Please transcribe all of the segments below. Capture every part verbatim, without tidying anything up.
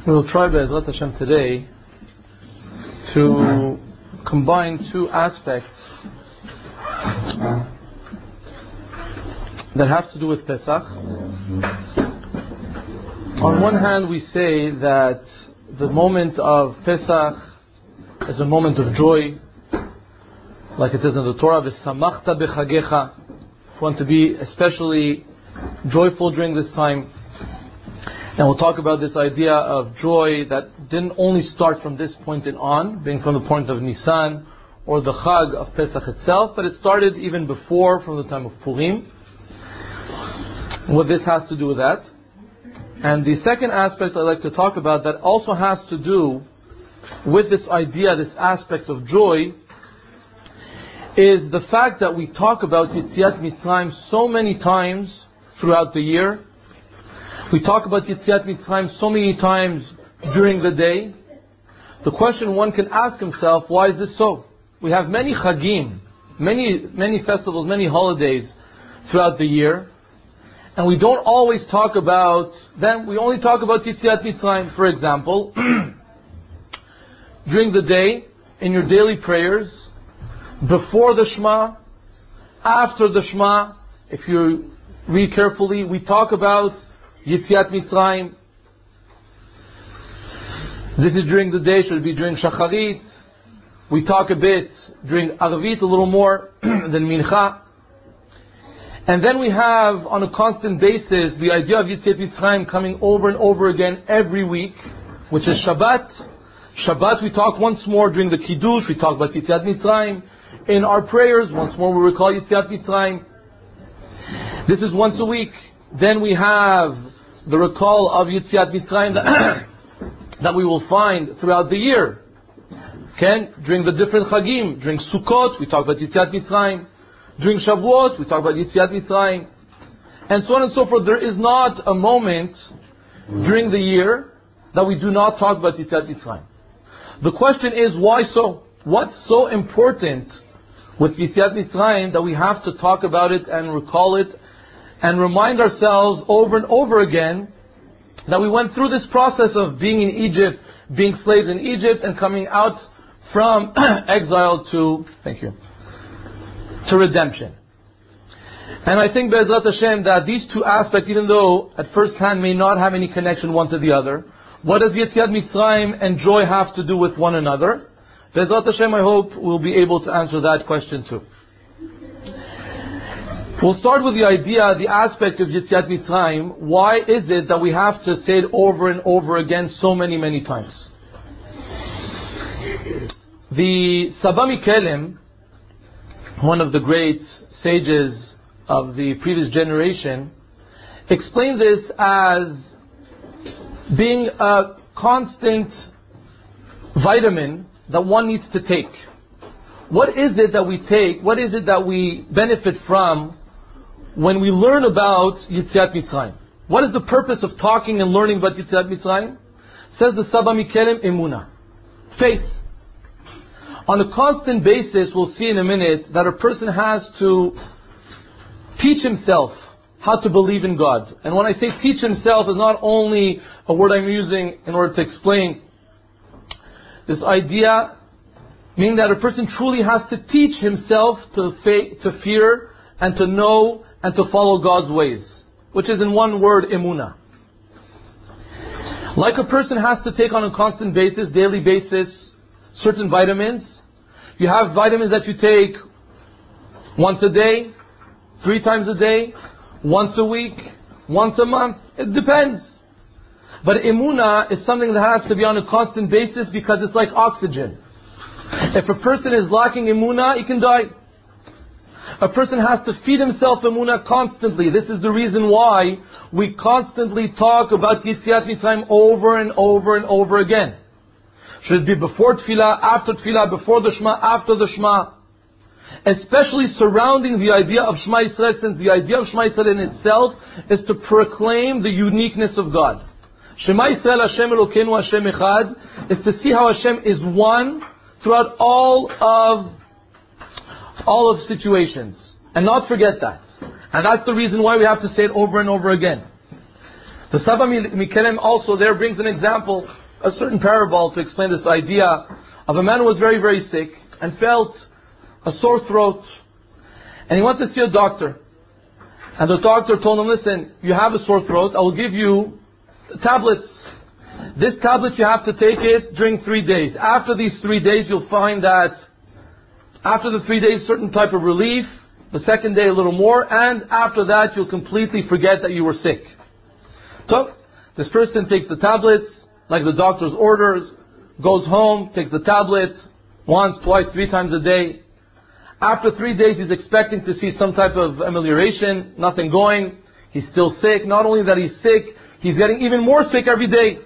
We will try Be'ezrat Hashem today to combine two aspects that have to do with Pesach. On one hand, we say that the moment of Pesach is a moment of joy, like it says in the Torah, "V'samachta b'chagecha." We want to be especially joyful during this time. And we'll talk about this idea of joy that didn't only start from this point and on, being from the point of Nisan or the Chag of Pesach itself, but it started even before, from the time of Purim. What this has to do with that. And the second aspect I'd like to talk about that also has to do with this idea, this aspect of joy, is the fact that we talk about Yetziat Mitzrayim so many times throughout the year. We talk about Yetziat Mitzrayim so many times during the day. The question one can ask himself, why is this so? We have many Chagim, many many festivals, many holidays throughout the year, and we don't always talk about them. We only talk about Yetziat Mitzrayim. For example, during the day, in your daily prayers, before the Shema, after the Shema, if you read carefully, we talk about Yetziat Mitzrayim. This is during the day, should it be during Shacharit. We talk a bit during Arvit, a little more than Mincha. And then we have, on a constant basis, the idea of Yetziat Mitzrayim coming over and over again every week, which is Shabbat. Shabbat we talk once more during the Kiddush, we talk about Yetziat Mitzrayim. In our prayers, once more we recall Yetziat Mitzrayim. This is once a week. Then we have the recall of Yetziat Mitzrayim that, that we will find throughout the year. Okay? During the different Chagim, during Sukkot, we talk about Yetziat Mitzrayim. During Shavuot, we talk about Yetziat Mitzrayim. And so on and so forth. There is not a moment during the year that we do not talk about Yetziat Mitzrayim. The question is, why so? What's so important with Yetziat Mitzrayim that we have to talk about it and recall it and remind ourselves over and over again that we went through this process of being in Egypt, being slaves in Egypt, and coming out from exile to, thank you, to redemption. And I think Be'ezrat Hashem that these two aspects, even though at first hand may not have any connection one to the other, what does Yetziat Mitzrayim and joy have to do with one another? Be'ezrat Hashem, I hope we'll be able to answer that question too. We'll start with the idea, the aspect of Yetziat Mitzrayim. Why is it that we have to say it over and over again so many, many times? The Saba Mikelem, one of the great sages of the previous generation, explained this as being a constant vitamin that one needs to take. What is it that we take? What is it that we benefit from when we learn about Yetziat Mitzrayim? What is the purpose of talking and learning about Yetziat Mitzrayim? Says the Saba Mikelem, Emunah. Faith. On a constant basis, we'll see in a minute that a person has to teach himself how to believe in God. And when I say teach himself, is not only a word I'm using in order to explain this idea, meaning that a person truly has to teach himself to fa- to fear and to know and to follow God's ways, which is in one word, emunah. Like a person has to take on a constant basis, daily basis, certain vitamins. You have vitamins that you take once a day, three times a day, once a week, once a month. It depends. But emunah is something that has to be on a constant basis because it's like oxygen. If a person is lacking emunah, he can die. A person has to feed himself emunah constantly. This is the reason why we constantly talk about Yetziat Mitzrayim over and over and over again. Should it be before Tefillah, after Tefillah, before the Shema, after the Shema? Especially surrounding the idea of Shema Yisrael, since the idea of Shema Yisrael in itself is to proclaim the uniqueness of God. Shema Yisrael Hashem Elokeinu Hashem Echad is to see how Hashem is one throughout all of all of situations. And not forget that. And that's the reason why we have to say it over and over again. The Saba Mikelem also there brings an example, a certain parable to explain this idea of a man who was very, very sick and felt a sore throat. And he went to see a doctor. And the doctor told him, listen, you have a sore throat, I will give you tablets. This tablet you have to take it during three days. After these three days you'll find that after the three days certain type of relief, the second day a little more, and after that you'll completely forget that you were sick. So, this person takes the tablets, like the doctor's orders, goes home, takes the tablet, once, twice, three times a day. After three days he's expecting to see some type of amelioration, nothing going. He's still sick. Not only that he's sick, he's getting even more sick every day.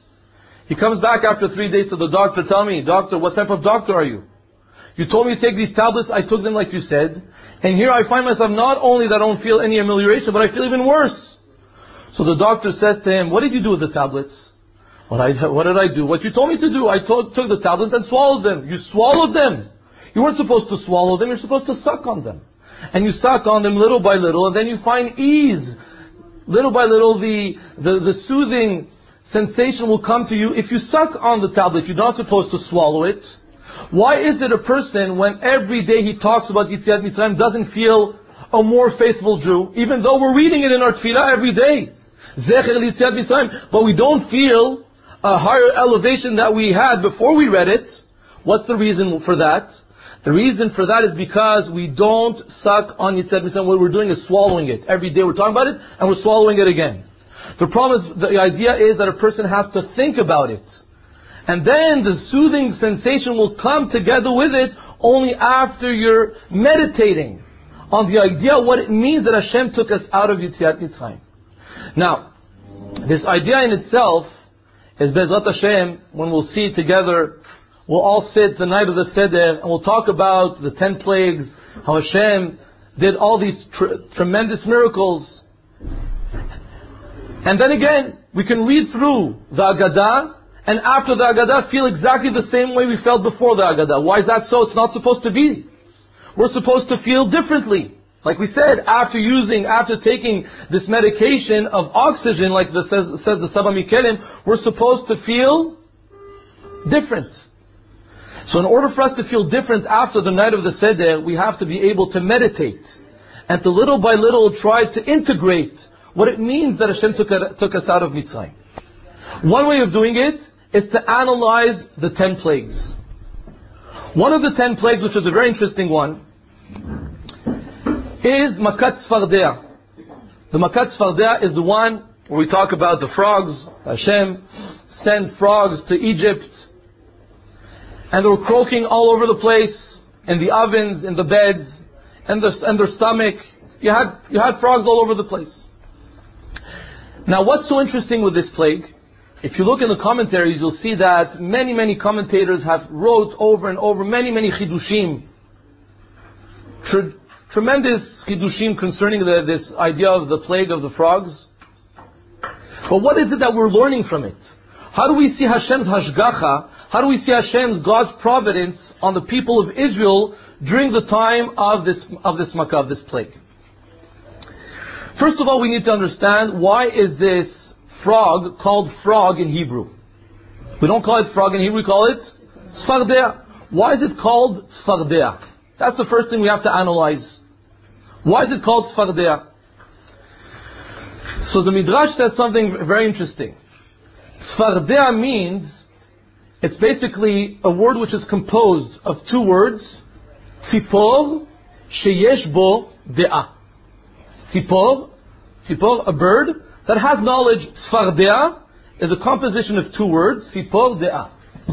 He comes back after three days to the doctor, tell me, doctor, what type of doctor are you? You told me to take these tablets, I took them like you said, and here I find myself not only that I don't feel any amelioration, but I feel even worse. So the doctor says to him, what did you do with the tablets? What, I, what did I do? What you told me to do. I told, took the tablets and swallowed them. You swallowed them. You weren't supposed to swallow them, you're supposed to suck on them. And you suck on them little by little, and then you find ease. Little by little, the, the, the soothing sensation will come to you. If you suck on the tablet, you're not supposed to swallow it. Why is it a person, when every day he talks about Yetziat Mitzrayim, doesn't feel a more faithful Jew, even though we're reading it in our tefillah every day? Zecher Yetziat Mitzrayim. But we don't feel a higher elevation that we had before we read it. What's the reason for that? The reason for that is because we don't suck on Yetziat Mitzrayim. What we're doing is swallowing it. Every day we're talking about it, and we're swallowing it again. The problem is, the idea is that a person has to think about it. And then the soothing sensation will come together with it only after you're meditating on the idea of what it means that Hashem took us out of Yetziat Mitzrayim. Now, this idea in itself is Be'ezrat Hashem, when we'll see together, we'll all sit the night of the Seder and we'll talk about the ten plagues, how Hashem did all these tr- tremendous miracles. And then again, we can read through the Agadah, and after the Agadah feel exactly the same way we felt before the Agadah. Why is that so? It's not supposed to be. We're supposed to feel differently. Like we said, after using, after taking this medication of oxygen, like the, says, says the Saba Mikelem, we're supposed to feel different. So in order for us to feel different after the night of the Seder, we have to be able to meditate. And to little by little try to integrate what it means that Hashem took, took us out of Mitzrayim. One way of doing it is to analyze the ten plagues. One of the ten plagues, which is a very interesting one, is Makat Sfardea. The Makat Sfardea is the one where we talk about the frogs. Hashem sent frogs to Egypt, and they were croaking all over the place, in the ovens, in the beds, and their, and their stomach. You had, you had frogs all over the place. Now what's so interesting with this plague? If you look in the commentaries, you'll see that many, many commentators have wrote over and over many, many chidushim. Tre- tremendous chidushim concerning the, this idea of the plague of the frogs. But what is it that we're learning from it? How do we see Hashem's hashgacha? How do we see Hashem's, God's providence on the people of Israel during the time of this, of this makkah, of this plague? First of all, we need to understand, why is this frog called frog in Hebrew? We don't call it frog in Hebrew, we call it Sfardea. Why is it called Sfardea? That's the first thing we have to analyze. Why is it called Sfardea? So the Midrash says something very interesting. Sfardea means, it's basically a word which is composed of two words, Tzipor sheyesh bo de'ah. Tzipor, Tzipor, a bird that has knowledge. Sfardea is a composition of two words, Tzipor de'ah.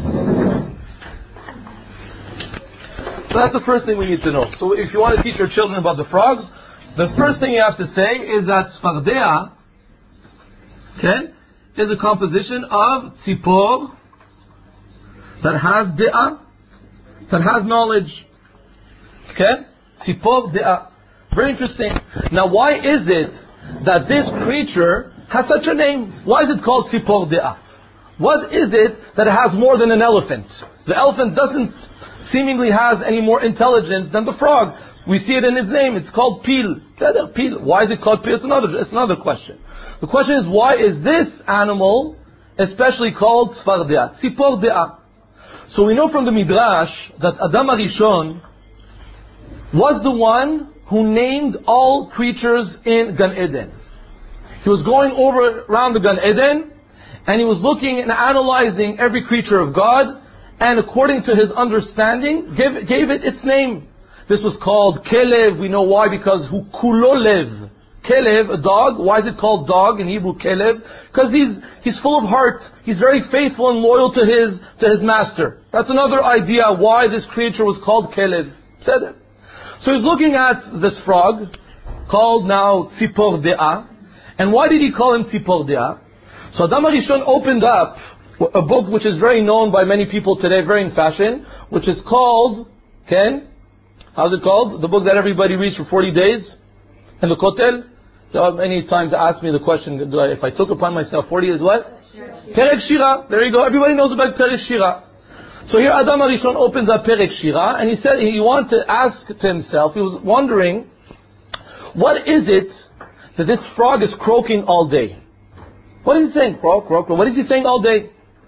So that's the first thing we need to know. So if you want to teach your children about the frogs, the first thing you have to say is that Sfardea, okay, is a composition of Tzipor that has de'ah, that has knowledge. Okay? Tzipor de'ah. Very interesting. Now why is it that this creature has such a name? Why is it called Tzipor de'ah? What is it that it has more than an elephant? The elephant doesn't seemingly has any more intelligence than the frog. We see it in its name. It's called Pil. Pil. Why is it called Pil? It's another, it's another question. The question is, why is this animal especially called Tzfardea, Tzipor Dea? So we know from the Midrash that Adam HaRishon was the one who named all creatures in Gan Eden. He was going over around the Gan Eden, and he was looking and analyzing every creature of God, and according to his understanding, gave, gave it its name. This was called Kelev. We know why, because Hu Kulolev. Kelev, a dog. Why is it called dog in Hebrew, Kelev? Because he's he's full of heart. He's very faithful and loyal to his to his master. That's another idea why this creature was called Kelev. Said it. So he's looking at this frog, called now Tzipor Dea. And why did he call him Tzipor Dea? So Adam HaRishon opened up a book which is very known by many people today, very in fashion, which is called, Ken? How's it called? The book that everybody reads for forty days in the Kotel. So many times ask me the question, do I, if I took upon myself forty days, what? Perek Shira. There you go. Everybody knows about Perek Shira. So here Adam HaRishon opens up Perek Shira, and he said he wanted to ask to himself, he was wondering, what is it that this frog is croaking all day? What is he saying? Croak, croak, croak. What is he saying all day?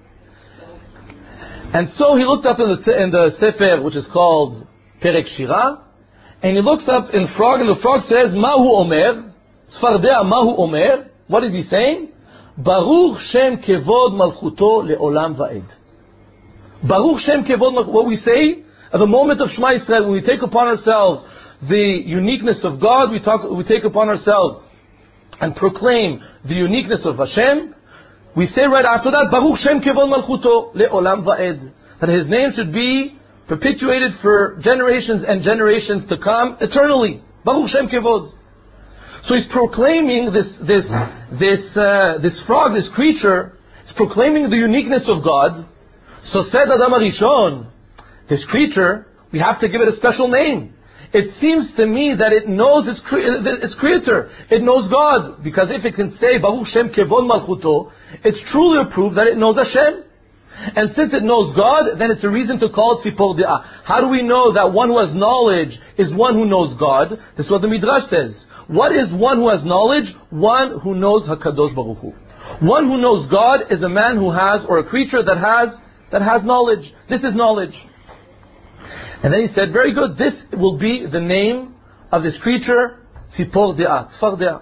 And so he looked up in the, in the Sefer, which is called Perek Shira, and he looks up in frog, and the frog says, Mahu Omer, Tzfardea Mahu Omer. What is he saying? Baruch Shem Kevod Malchuto Le'olam Va'ed. Baruch Shem Kevod Malchuto. What we say at the moment of Shema Yisrael, when we take upon ourselves the uniqueness of God, we talk, we take upon ourselves and proclaim the uniqueness of Hashem. We say right after that, Baruch Shem Kevod Malchuto Le'olam Va'ed. That His name should be perpetuated for generations and generations to come, eternally. Baruch Shem Kevod. So he's proclaiming this this this uh, this frog, this creature, is proclaiming the uniqueness of God. So said Adam HaRishon, this creature, we have to give it a special name. It seems to me that it knows its, cre- its creator. It knows God. Because if it can say, Baruch Shem Kevod Malchuto, it's truly a proof that it knows Hashem. And since it knows God, then it's a reason to call it Tzipor Dea. How do we know that one who has knowledge is one who knows God? This is what the Midrash says. What is one who has knowledge? One who knows HaKadosh Baruch Hu. One who knows God is a man who has, or a creature that has, that has knowledge. This is knowledge. And then he said, very good, this will be the name of this creature, Tzipor Dea, Tzfar Dea.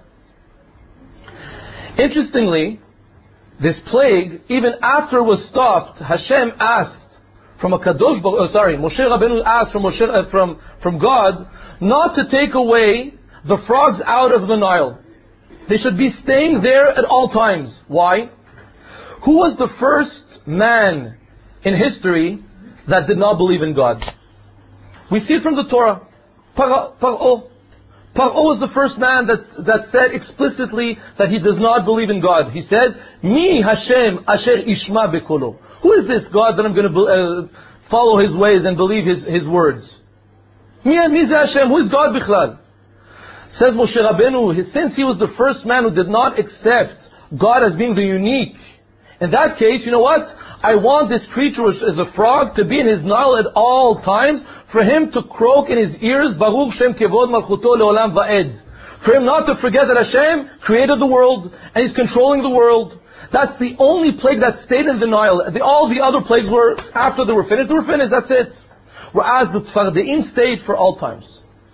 Interestingly, this plague, even after it was stopped, Hashem asked from a Kadosh Baruch, oh, sorry, Moshe Rabbeinu asked from, Moshe, uh, from, from God not to take away the frogs out of the Nile. They should be staying there at all times. Why? Who was the first man in history that did not believe in God? We see it from the Torah. Paro. Paro was the first man that, that said explicitly that he does not believe in God. He said, Mi Hashem asher ishma bekolo. Who is this God that I'm going to uh, follow his ways and believe his, his words? Mi Hashem. Who is God bichlal? Says Moshe Rabbeinu, since he was the first man who did not accept God as being the unique, in that case, you know what? I want this creature as a frog to be in his Nile at all times, for him to croak in his ears, Baruch Shem Kevod Malchuto Le'olam Va'ed. For him not to forget that Hashem created the world, and He's controlling the world. That's the only plague that stayed in the Nile. The, all the other plagues were, after they were finished, they were finished, that's it. Whereas the Tzfardeim stayed for all times.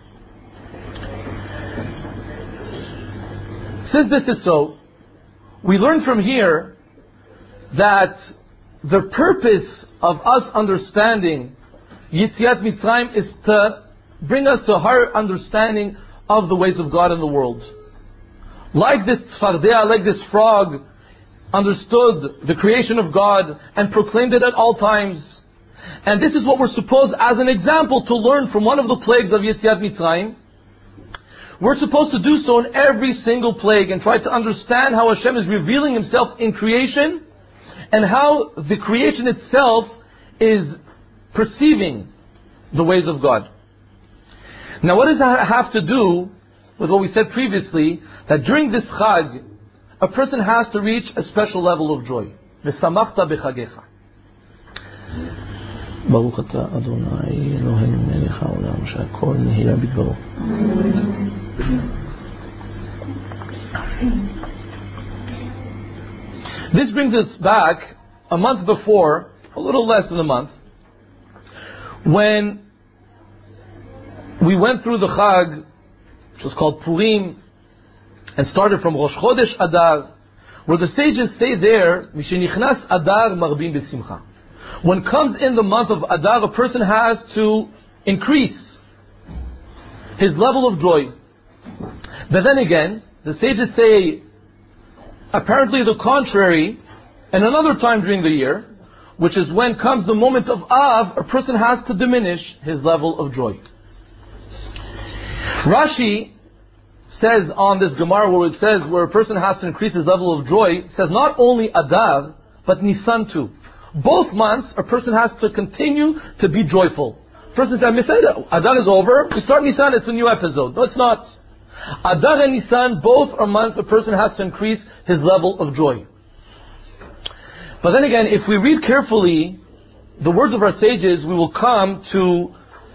Since this is so, we learn from here that the purpose of us understanding Yetziat Mitzrayim is to bring us to a higher understanding of the ways of God in the world. Like this Tzfardea, like this frog, understood the creation of God and proclaimed it at all times. And this is what we're supposed, as an example, to learn from one of the plagues of Yetziat Mitzrayim. We're supposed to do so in every single plague and try to understand how Hashem is revealing Himself in creation and how the creation itself is perceiving the ways of God. Now what does that have to do with what we said previously, that during this Chag, a person has to reach a special level of joy. V'samachta b'chagecha. Baruch atah Adonai Eloheinu melech haolam she'akol nehiyah bidvaro. This brings us back a month before, a little less than a month, when we went through the Chag, which was called Purim, and started from Rosh Chodesh Adar, where the sages say there, Mishenichnas Adar Marbim B'Simcha. When comes in the month of Adar, a person has to increase his level of joy. But then again, the sages say, apparently the contrary, and another time during the year, which is when comes the moment of Av, a person has to diminish his level of joy. Rashi says on this Gemara where it says where a person has to increase his level of joy, it says not only Adar, but Nisan too. Both months, a person has to continue to be joyful. Person says, Adar is over, we start Nisan, it's a new episode. No, it's not. Adar and Nisan, both are months a person has to increase his level of joy. But then again, if we read carefully the words of our sages, we will come to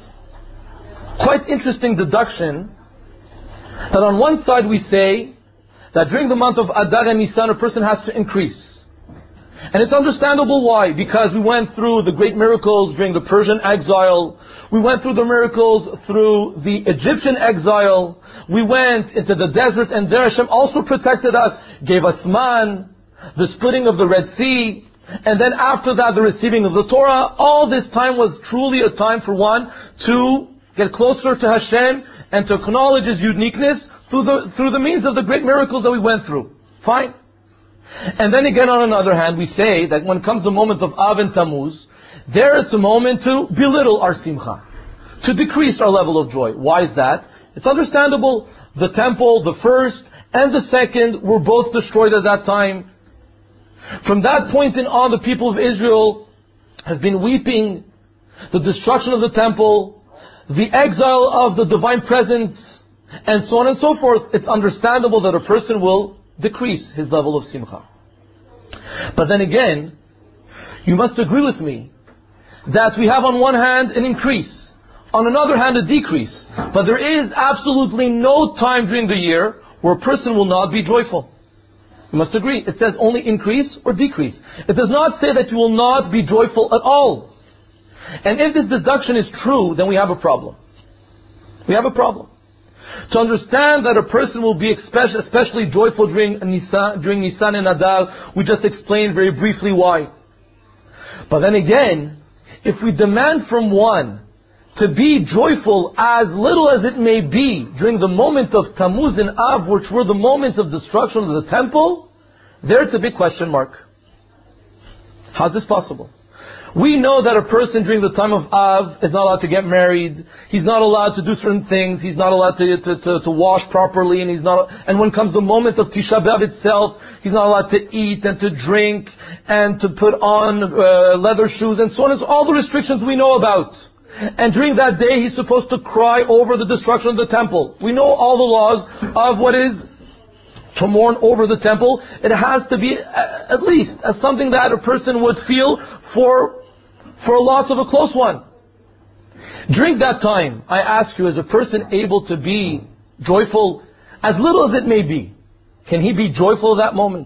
quite interesting deduction that on one side we say that during the month of Adar and Nisan a person has to increase. And it's understandable why, because we went through the great miracles during the Persian exile, we went through the miracles through the Egyptian exile, we went into the desert and there Hashem also protected us, gave us man, the splitting of the Red Sea, and then after that the receiving of the Torah. All this time was truly a time for one to get closer to Hashem and to acknowledge His uniqueness through the, through the means of the great miracles that we went through. Fine. And then again, on another hand, we say that when comes the moment of Av and Tammuz, there it's a moment to belittle our simcha, to decrease our level of joy. Why is that? It's understandable. The temple, the first and the second, were both destroyed at that time. From that point in on, the people of Israel have been weeping the destruction of the temple, the exile of the divine presence, and so on and so forth. It's understandable that a person will decrease his level of simcha. But then again, you must agree with me that we have on one hand an increase, on another hand a decrease. But there is absolutely no time during the year where a person will not be joyful. You must agree. It says only increase or decrease. It does not say that you will not be joyful at all. And if this deduction is true, then we have a problem. We have a problem. To understand that a person will be especially, especially joyful during Nisan, during Nisan and Adar, we just explained very briefly why. But then again, if we demand from one to be joyful as little as it may be during the moment of Tammuz and Av, which were the moments of destruction of the temple, there's a big question mark. How's this possible? We know that a person during the time of Av is not allowed to get married. He's not allowed to do certain things. He's not allowed to, to, to, to wash properly. And he's not, and when comes the moment of Tisha B'Av itself, he's not allowed to eat and to drink and to put on uh, leather shoes and so on. It's all the restrictions we know about. And during that day, he's supposed to cry over the destruction of the temple. We know all the laws of what is to mourn over the temple. It has to be at least as something that a person would feel for for a loss of a close one. During that time, I ask you, is a person able to be joyful, as little as it may be? Can he be joyful at that moment?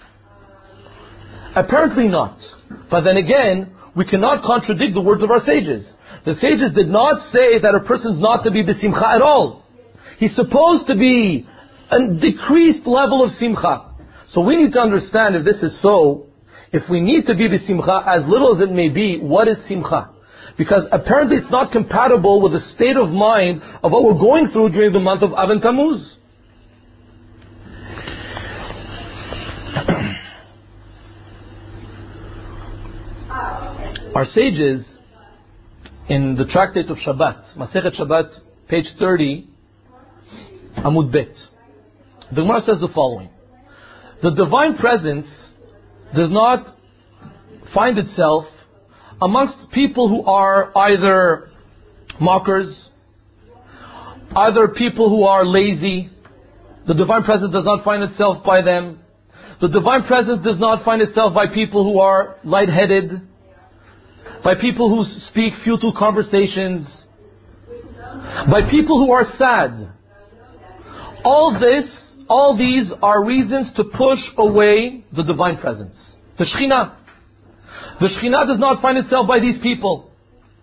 Apparently not. But then again, we cannot contradict the words of our sages. The sages did not say that a person's not to be b'simcha at all. He's supposed to be a decreased level of simcha. So we need to understand, if this is so, if we need to be b'simcha, as little as it may be, what is simcha? Because apparently it's not compatible with the state of mind of what we're going through during the month of Av and Tammuz. Our sages, in the tractate of Shabbat, Masechet Shabbat, page thirty, Amud Bet, the Gemara says the following: the divine presence does not find itself amongst people who are either mockers, either people who are lazy. The divine presence does not find itself by them. The divine presence does not find itself by people who are lightheaded, by people who speak futile conversations, by people who are sad. All this, all these are reasons to push away the divine presence. The Shekhinah. The Shekhinah does not find itself by these people.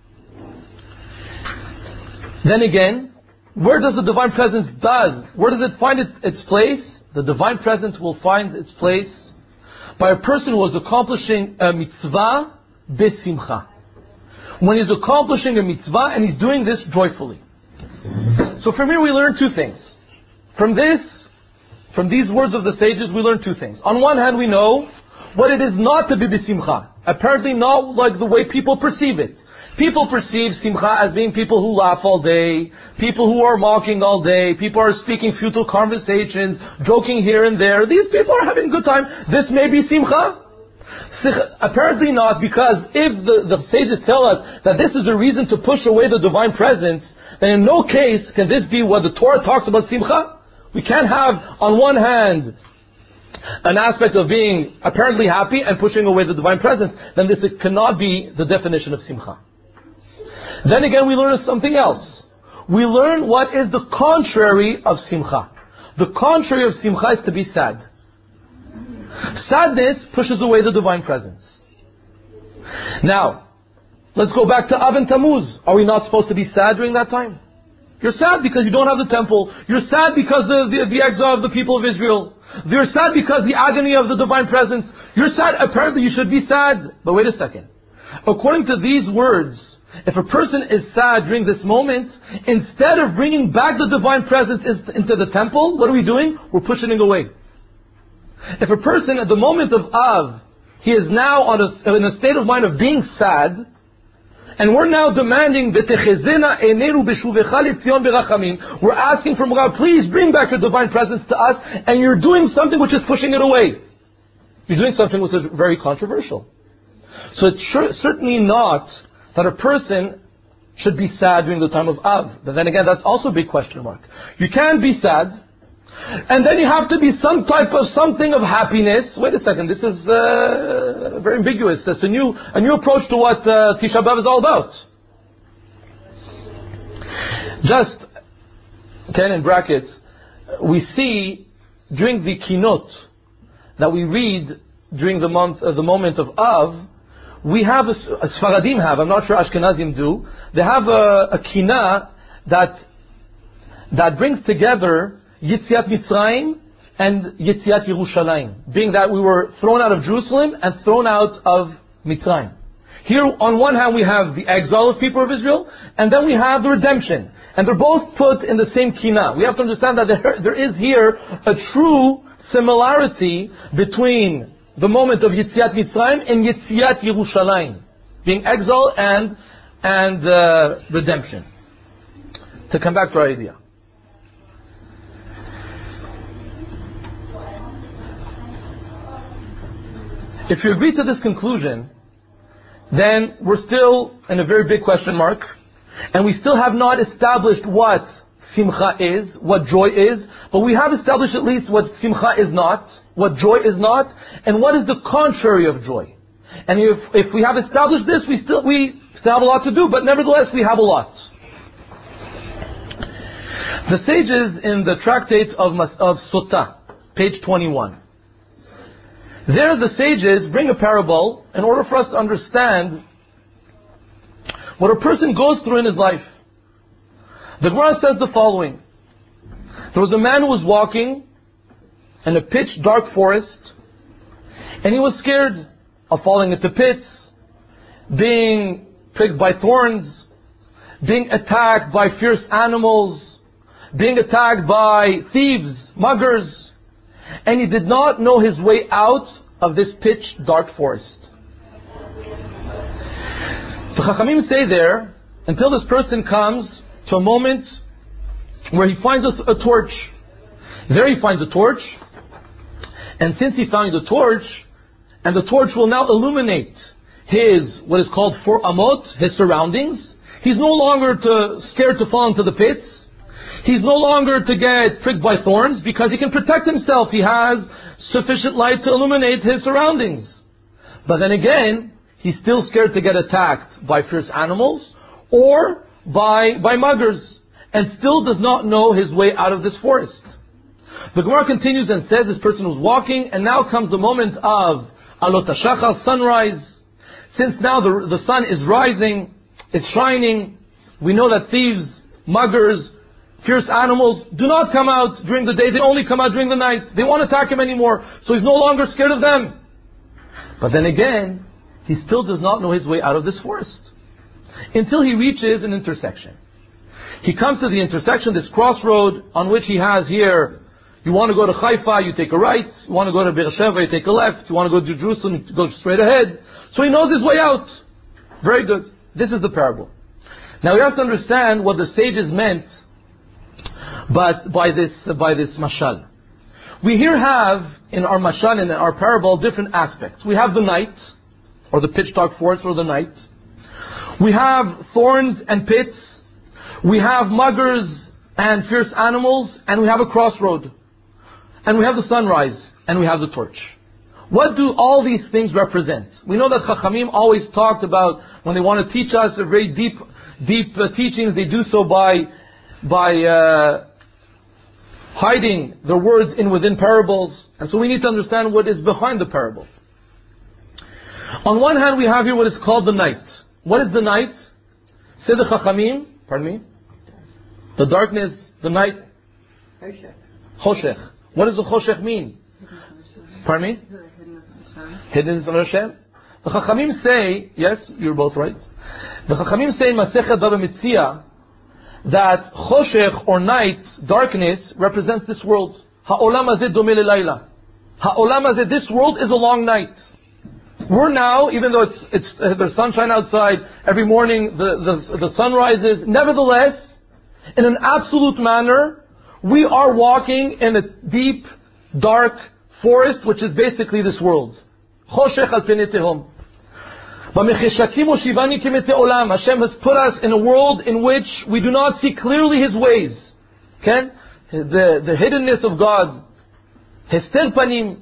Then again, where does the divine presence does? Where does it find its, its place? The divine presence will find its place by a person who is accomplishing a mitzvah besimcha. When he's accomplishing a mitzvah and he's doing this joyfully. So from here we learn two things. From this, from these words of the sages, we learn two things. On one hand, we know what it is not to be besimcha. Apparently not like the way people perceive it. People perceive simcha as being people who laugh all day, people who are mocking all day, people are speaking futile conversations, joking here and there. These people are having a good time. This may be simcha. Apparently not, because if the, the sages tell us that this is a reason to push away the divine presence, then in no case can this be what the Torah talks about simcha. We can't have, on one hand, an aspect of being apparently happy and pushing away the divine presence. Then this cannot be the definition of simcha. Then again we learn something else. We learn what is the contrary of simcha. The contrary of simcha is to be sad. Sadness pushes away the divine presence. Now, let's go back to Av and Tammuz. Are we not supposed to be sad during that time? You're sad because you don't have the temple. You're sad because of the, the, the exile of the people of Israel. You're sad because the agony of the divine presence. You're sad. Apparently you should be sad. But wait a second. According to these words, if a person is sad during this moment, instead of bringing back the divine presence into the temple, what are we doing? We're pushing it away. If a person at the moment of Av, he is now on a, in a state of mind of being sad, and we're now demanding, we're asking from God, please bring back your divine presence to us, and you're doing something which is pushing it away. You're doing something which is very controversial. So it's sure, certainly not that a person should be sad during the time of Av. But then again, that's also a big question mark. You can be sad, and then you have to be some type of something of happiness. Wait a second, this is uh, very ambiguous. That's a new, a new approach to what uh, Tisha B'Av is all about. Just, ten in brackets, we see during the kinot that we read during the month, uh, the moment of Av, we have, a, a Sfaradim have, I'm not sure Ashkenazim do, they have a, a kina that, that brings together Yetziat Mitzrayim and Yetziat Yerushalayim, being that we were thrown out of Jerusalem and thrown out of Mitzrayim. Here, on one hand, we have the exile of people of Israel, and then we have the redemption. And they're both put in the same kina. We have to understand that there, there is here a true similarity between the moment of Yetziat Mitzrayim and Yetziat Yerushalayim, being exile and, and uh, redemption. To come back to our idea. If you agree to this conclusion, then we're still in a very big question mark, and we still have not established what simcha is, what joy is, but we have established at least what simcha is not, what joy is not, and what is the contrary of joy. And if, if we have established this, we still, we still have a lot to do, but nevertheless we have a lot. The sages in the tractate of, of Sotah, page twenty-one, there the sages bring a parable in order for us to understand what a person goes through in his life. The Gemara says the following. There was a man who was walking in a pitch dark forest, and he was scared of falling into pits, being pricked by thorns, being attacked by fierce animals, being attacked by thieves, muggers, and he did not know his way out of this pitch dark forest. The Chachamim say there, until this person comes to a moment where he finds a, a torch. There he finds a torch, and since he found the torch, and the torch will now illuminate his, what is called four amot, his surroundings, he's no longer to, scared to fall into the pits. He's no longer to get pricked by thorns because he can protect himself. He has sufficient light to illuminate his surroundings. But then again, he's still scared to get attacked by fierce animals or by, by muggers, and still does not know his way out of this forest. The Gemara continues and says this person was walking, and now comes the moment of Alot HaShachar, sunrise. Since now the, the sun is rising, it's shining, we know that thieves, muggers, fierce animals do not come out during the day, they only come out during the night. They won't attack him anymore, so he's no longer scared of them. But then again, he still does not know his way out of this forest. Until he reaches an intersection. He comes to the intersection, this crossroad, on which he has here, you want to go to Haifa, you take a right. You want to go to Beersheba, you take a left. You want to go to Jerusalem, you go straight ahead. So he knows his way out. Very good. This is the parable. Now we have to understand what the sages meant but by this by this mashal. We here have, in our mashal, in our parable, different aspects. We have the night, or the pitch dark forest, or the night. We have thorns and pits. We have muggers and fierce animals. And we have a crossroad. And we have the sunrise. And we have the torch. What do all these things represent? We know that Chachamim always talked about, when they want to teach us a very deep, deep uh, teachings, they do so by, by uh, hiding their words in within parables. And so we need to understand what is behind the parable. On one hand, we have here what is called the night. What is the night? Say the Chachamim, pardon me, the darkness, the night. Choshech. Choshech. What does the Choshech mean? Pardon me? Hidden from Hashem. The Chachamim say, yes, you're both right. The Chachamim say in Masechet Baba Metzia that Choshech or night, darkness, represents this world. Ha'olam hazeh domeh lelayla. Ha'olam hazeh, this world is a long night. We're now, even though it's it's uh, there's sunshine outside every morning, the, the the sun rises. Nevertheless, in an absolute manner, we are walking in a deep, dark forest, which is basically this world. Choshech al pnei tehom. Hashem has put us in a world in which we do not see clearly His ways. Okay? The, the hiddenness of God. Hester panim.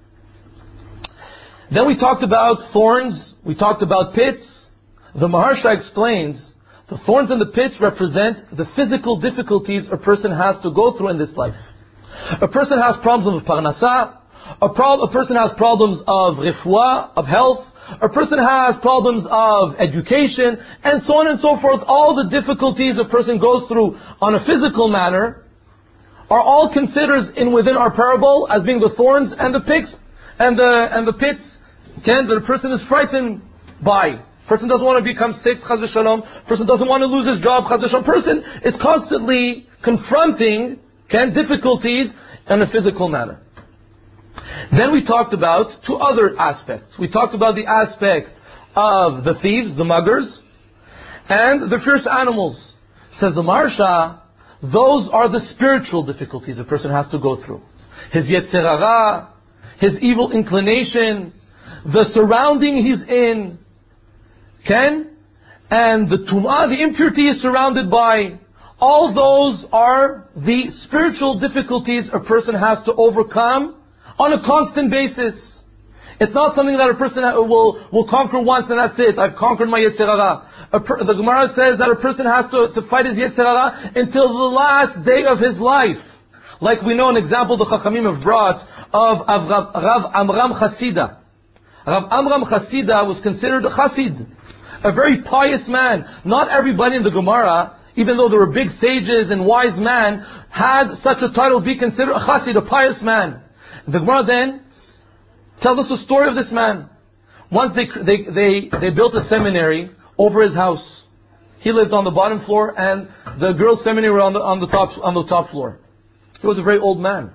Then we talked about thorns. We talked about pits. The Maharsha explains the thorns and the pits represent the physical difficulties a person has to go through in this life. A person has problems of parnasa. A, pro- a person has problems of refuah, of health. A person has problems of education, and so on and so forth. All the difficulties a person goes through on a physical manner are all considered in within our parable as being the thorns and the pits and the and the pits. Okay, that a person is frightened by. Person doesn't want to become sick, chas v'shalom. Person doesn't want to lose his job, chas v'shalom. Person is constantly confronting, okay, difficulties in a physical manner. Then we talked about two other aspects. We talked about the aspect of the thieves, the muggers, and the fierce animals. Says the Maharsha, those are the spiritual difficulties a person has to go through. His yetzer hara, his evil inclination, the surrounding he's in, Ken, and the tum'ah, the impurity is surrounded by. All those are the spiritual difficulties a person has to overcome on a constant basis. It's not something that a person will, will conquer once and that's it. I've conquered my yetzer hara. Per, the Gemara says that a person has to, to fight his yetzer hara until the last day of his life. Like we know an example the Chachamim have brought of, of Rav, Rav Amram Chasida. Rav Amram Chasida was considered a Chasid, a very pious man. Not everybody in the Gemara, even though there were big sages and wise men, had such a title be considered a Chasid, a pious man. The Gemara then tells us the story of this man. Once they, they, they, they built a seminary over his house. He lived on the bottom floor and the girls' seminary were on the, on the top, on the top floor. He was a very old man.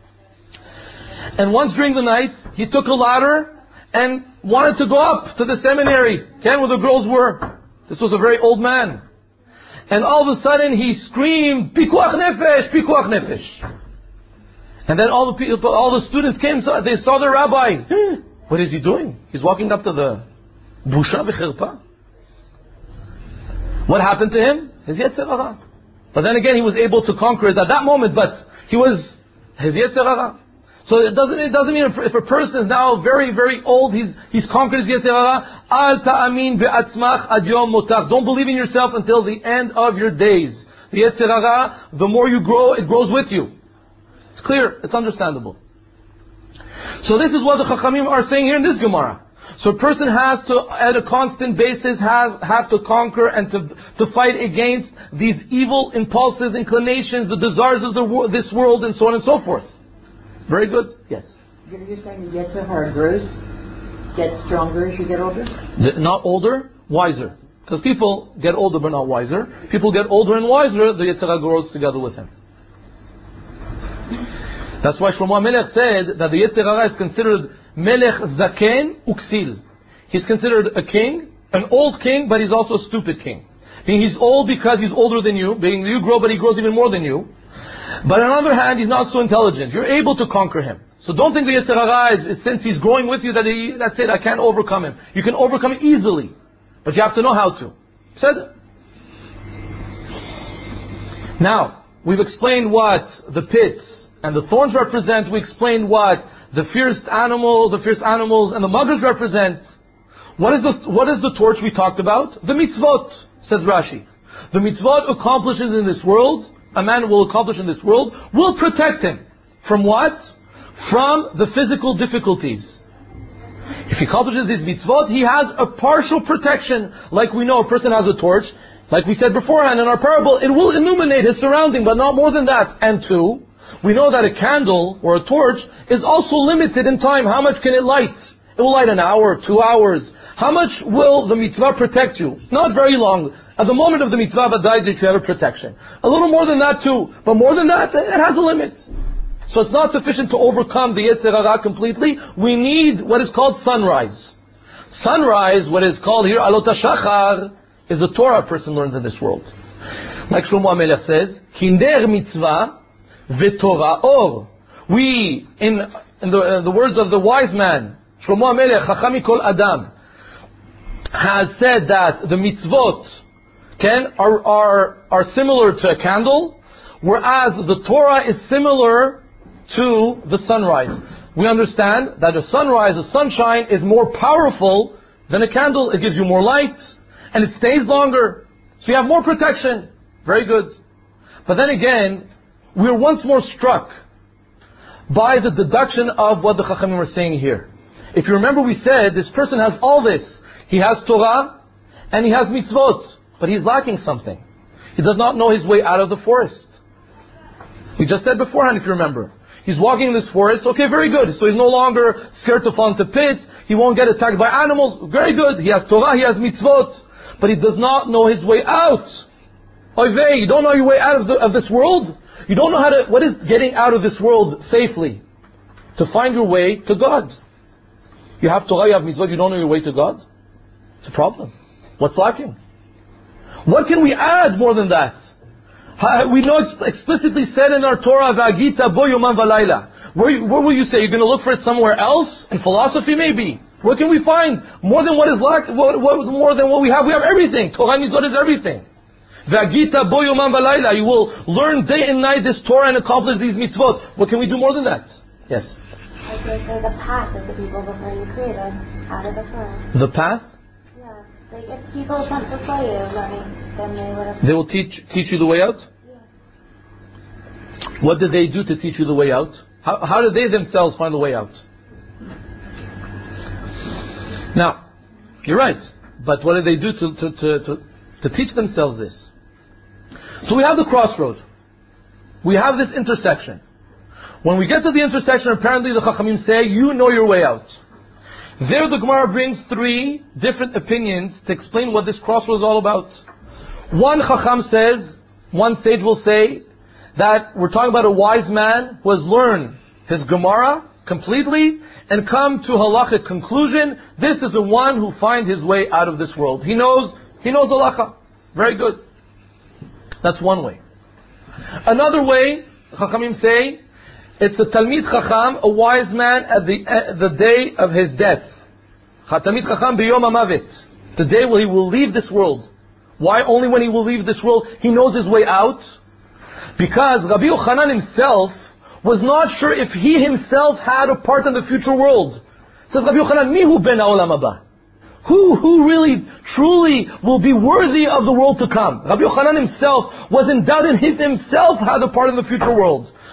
And once during the night, he took a ladder and wanted to go up to the seminary, okay, where the girls were. This was a very old man. And all of a sudden he screamed, Pikuach Nefesh, Pikuach Nefesh. And then all the people, all the students came, they saw the rabbi. What is he doing? He's walking up to the Busha v'chirpa. What happened to him? His yetzer hara. But then again, he was able to conquer it at that moment, but he was his yetzer hara. So it doesn't, it doesn't mean if, if a person is now very, very old, he's, he's conquered his yetzer hara. Al ta'amin be'atzmach ad yom motach. Don't believe in yourself until the end of your days. The yetzer hara, the more you grow, it grows with you. It's clear, it's understandable. So this is what the Chachamim are saying here in this Gemara. So a person has to, at a constant basis, has have to conquer and to to fight against these evil impulses, inclinations, the desires of the this world, and so on and so forth. Very good. Yes. You're saying the Yetzer Hara grows, gets stronger as you get older? Not older, wiser. Because people get older but not wiser. People get older and wiser, the Yetzer Hara grows together with him. That's why Shlomo HaMelech said that the Yetzer Hara is considered Melech Zaken Uksil. He's considered a king, an old king, but he's also a stupid king. Meaning he's old because he's older than you, meaning you grow but he grows even more than you. But on the other hand, he's not so intelligent. You're able to conquer him. So don't think the Yetzer Hara is, since he's growing with you, that he, that's it, I can't overcome him. You can overcome him easily. But you have to know how to. Said. Now, we've explained what the pits and the thorns represent. We explained what the fierce animal, the fierce animals and the muggers represent. What is the what is the torch we talked about? The mitzvot, says Rashi. The mitzvot accomplishes in this world, a man will accomplish in this world, will protect him. From what? From the physical difficulties. If he accomplishes these mitzvot, he has a partial protection. Like we know, a person has a torch. Like we said beforehand in our parable, it will illuminate his surrounding, but not more than that. And two, we know that a candle or a torch is also limited in time. How much can it light? It will light an hour, two hours. How much will the mitzvah protect you? Not very long. At the moment of the mitzvah, that you have a protection. A little more than that too. But more than that, it has a limit. So it's not sufficient to overcome the Yetzer Hara completely. We need what is called sunrise. Sunrise, what is called here Alot HaShachar, is the Torah a person learns in this world. Like Shlomo HaMelech says, Kinder mitzvah v'Torah or. We, in, in, the, in the words of the wise man, Shlomo HaMelech, Chacham Mikol Adam, has said that the mitzvot can, are, are, are similar to a candle, whereas the Torah is similar to the sunrise. We understand that the sunrise, the sunshine, is more powerful than a candle. It gives you more light, and it stays longer. So you have more protection. Very good. But then again, we are once more struck by the deduction of what the Chachamim are saying here. If you remember, we said this person has all this. He has Torah, and he has mitzvot, but he's lacking something. He does not know his way out of the forest. We just said beforehand, if you remember. He's walking in this forest, okay, very good. So he's no longer scared to fall into pits. He won't get attacked by animals. Very good. He has Torah, he has mitzvot. But he does not know his way out. Oy vey, you don't know your way out of, the, of this world? You don't know how to, what is getting out of this world safely? To find your way to God. You have Torah, you have mitzvot, you don't know your way to God? It's a problem. What's lacking? What can we add more than that? We know it's explicitly said in our Torah, V'agita bo yoman v'layla. Where, where will you say? You're going to look for it somewhere else? In philosophy, maybe. What can we find? More than what is lack, what, what, more than what we have. We have everything. Torah mitzvot is everything. V'agita bo yoman v'layla. You will learn day and night this Torah and accomplish these mitzvot. What can we do more than that? Yes? I was going to say the path of the people before you created out of the Torah. The path? Yeah. Like if people come before you, like, then they would have... They will teach teach you the way out? Yeah. What did they do to teach you the way out? How, how did they themselves find the way out? Now, you're right. But what did they do to, to, to, to, to teach themselves this? So we have the crossroad. We have this intersection. When we get to the intersection, apparently the Chachamim say, you know your way out. There the Gemara brings three different opinions to explain what this crossroad is all about. One Chacham says, one sage will say, that we're talking about a wise man who has learned his Gemara completely and come to halachic conclusion. This is the one who finds his way out of this world. He knows, he knows halacha. Very good. That's one way. Another way, Chachamim say, it's a Talmid Chacham, a wise man at the uh, the day of his death. Talmid Chacham biyom hamavet, the day when he will leave this world. Why only when he will leave this world? He knows his way out. Because Rabbi Yochanan himself was not sure if he himself had a part in the future world. Says Rabbi Yochanan, Mihu ben ha'olam haba. Who, who really, truly will be worthy of the world to come? Rabbi Yochanan himself was in doubt, and he himself had a part in the future world.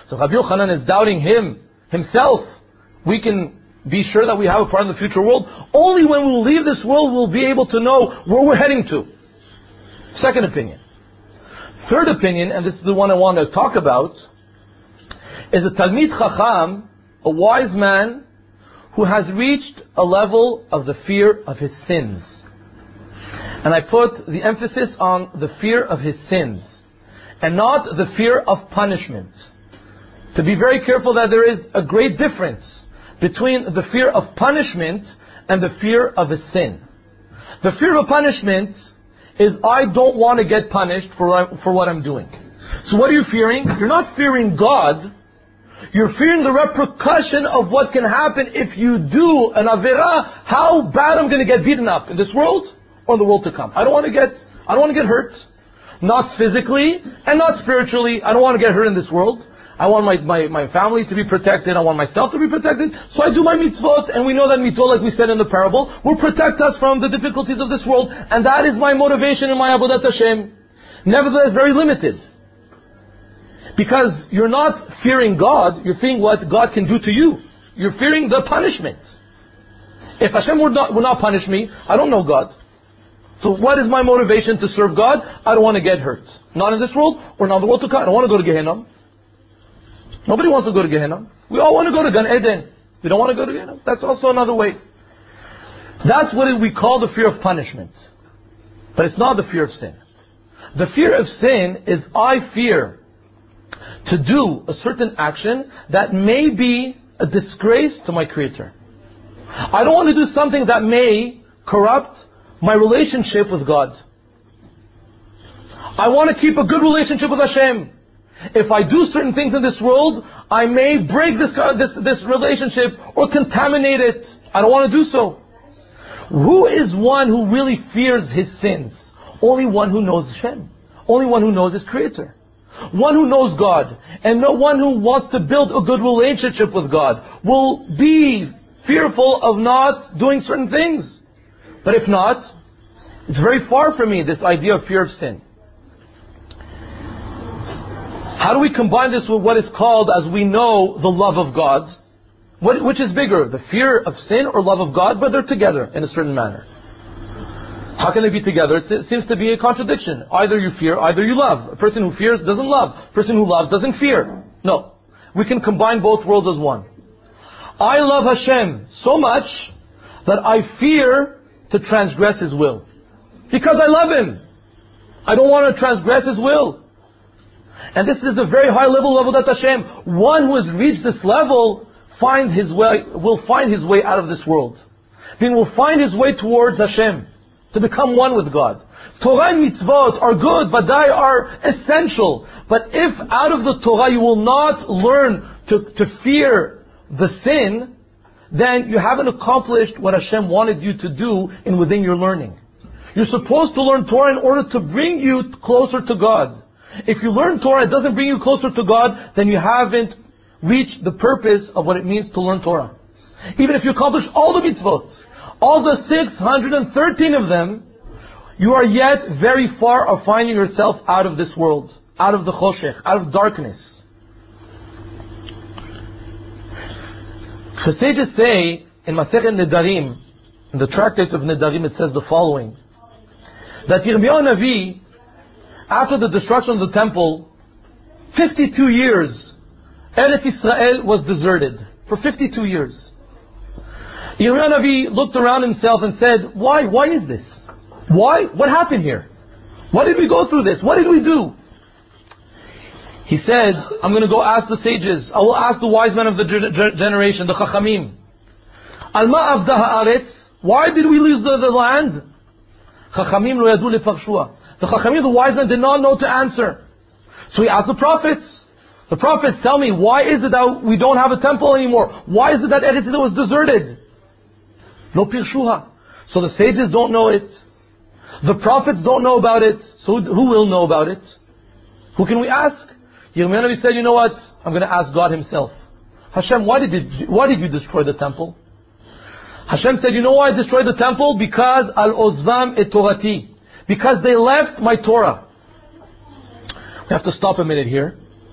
So Rabbi Yochanan is doubting him, himself. We can be sure that we have a part in the future world. Only when we will leave this world we'll be able to know where we're heading to. Second opinion. Third opinion, and this is the one I want to talk about, is a Talmid Chacham, a wise man who has reached a level of the fear of his sins. And I put the emphasis on the fear of his sins, and not the fear of punishment. To be very careful that there is a great difference between the fear of punishment and the fear of a sin. The fear of punishment is, I don't want to get punished for, for what I'm doing. So what are you fearing? You're not fearing God. You're fearing the repercussion of what can happen if you do an Avirah, how bad I'm going to get beaten up in this world or in the world to come. I don't want to get, I don't want to get hurt. Not physically and not spiritually. I don't want to get hurt in this world. I want my, my, my family to be protected. I want myself to be protected. So I do my mitzvot, and we know that mitzvot, like we said in the parable, will protect us from the difficulties of this world, and that is my motivation in my Avodat Hashem. Nevertheless, very limited. Because you're not fearing God, you're fearing what God can do to you. You're fearing the punishment. If Hashem would not, would not punish me, I don't know God. So what is my motivation to serve God? I don't want to get hurt. Not in this world, or not in the world to come. I don't want to go to Gehenna. Nobody wants to go to Gehenna. We all want to go to Gan Eden. We don't want to go to Gehenna. That's also another way. That's what we call the fear of punishment. But it's not the fear of sin. The fear of sin is, I fear to do a certain action that may be a disgrace to my Creator. I don't want to do something that may corrupt my relationship with God. I want to keep a good relationship with Hashem. If I do certain things in this world, I may break this, this, this relationship or contaminate it. I don't want to do so. Who is one who really fears his sins? Only one who knows Hashem. Only one who knows his Creator. One who knows God. And no one who wants to build a good relationship with God will be fearful of not doing certain things. But if not, it's very far from me, this idea of fear of sin. How do we combine this with what is called, as we know, the love of God? What, which is bigger, the fear of sin or love of God? But they're together in a certain manner. How can they be together? It seems to be a contradiction. Either you fear, either you love. A person who fears doesn't love. A person who loves doesn't fear. No. We can combine both worlds as one. I love Hashem so much that I fear to transgress His will. Because I love Him. I don't want to transgress His will. And this is a very high level of Avodat Hashem. One who has reached this level find his way, will find his way out of this world. He will find his way towards Hashem, to become one with God. Torah and mitzvot are good, but they are essential. But if out of the Torah you will not learn to, to fear the sin, then you haven't accomplished what Hashem wanted you to do in within your learning. You're supposed to learn Torah in order to bring you closer to God. If you learn Torah, it doesn't bring you closer to God, then you haven't reached the purpose of what it means to learn Torah. Even if you accomplish all the mitzvot, all the six hundred thirteen of them, you are yet very far of finding yourself out of this world, out of the choshech, out of darkness. The sages say in Masechet Nedarim, in the tractate of Nedarim, it says the following: that Yirmiyahu Navi, after the destruction of the temple, fifty-two years, Eretz Israel was deserted. For fifty-two years. Yirmiyahu Navi looked around himself and said, why? Why is this? Why? What happened here? Why did we go through this? What did we do? He said, I'm going to go ask the sages. I will ask the wise men of the generation, the Chachamim. Alma avda haaretz. Why did we lose the, the land? Chachamim lo yadu lefarshua. The Chachamim, the wise men, did not know to answer. So he asked the prophets. The prophets, tell me, why is it that we don't have a temple anymore? Why is it that Eretz Yisrael was deserted? No pirshuha. So the sages don't know it. The prophets don't know about it. So who will know about it? Who can we ask? Yirmiyahu Navi said, you know what? I'm going to ask God Himself. Hashem, why did you, why did you destroy the temple? Hashem said, you know why I destroyed the temple? Because al ozvam et torati. Because they left my Torah. We have to stop a minute here.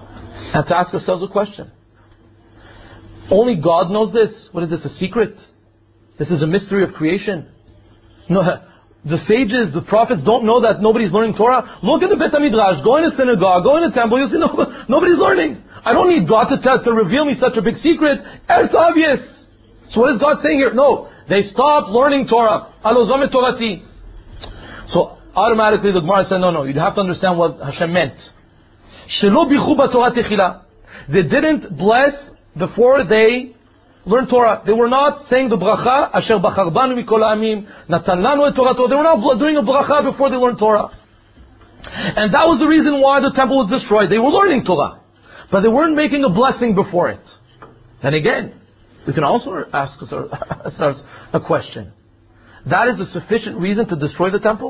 And to ask ourselves a question. Only God knows this. What is this, a secret? This is a mystery of creation. No, the sages, the prophets don't know that nobody's learning Torah. Look at the Bet HaMidrash, go in a synagogue, go in a temple, you'll see no, nobody's learning. I don't need God to, tell, to reveal me such a big secret. It's obvious. So what is God saying here? No, they stopped learning Torah. Alozomet Torati. So automatically the Gemara said, no, no, you'd have to understand what Hashem meant. Shelo bichu b'Torah techila. They didn't bless before they learned Torah. They were not saying the bracha, asher bachar banu mikol ha'amim, natan lanu et Torato. They were not doing a bracha before they learned Torah. And that was the reason why the temple was destroyed. They were learning Torah. But they weren't making a blessing before it. And again, we can also ask ourselves a question. That is a sufficient reason to destroy the temple?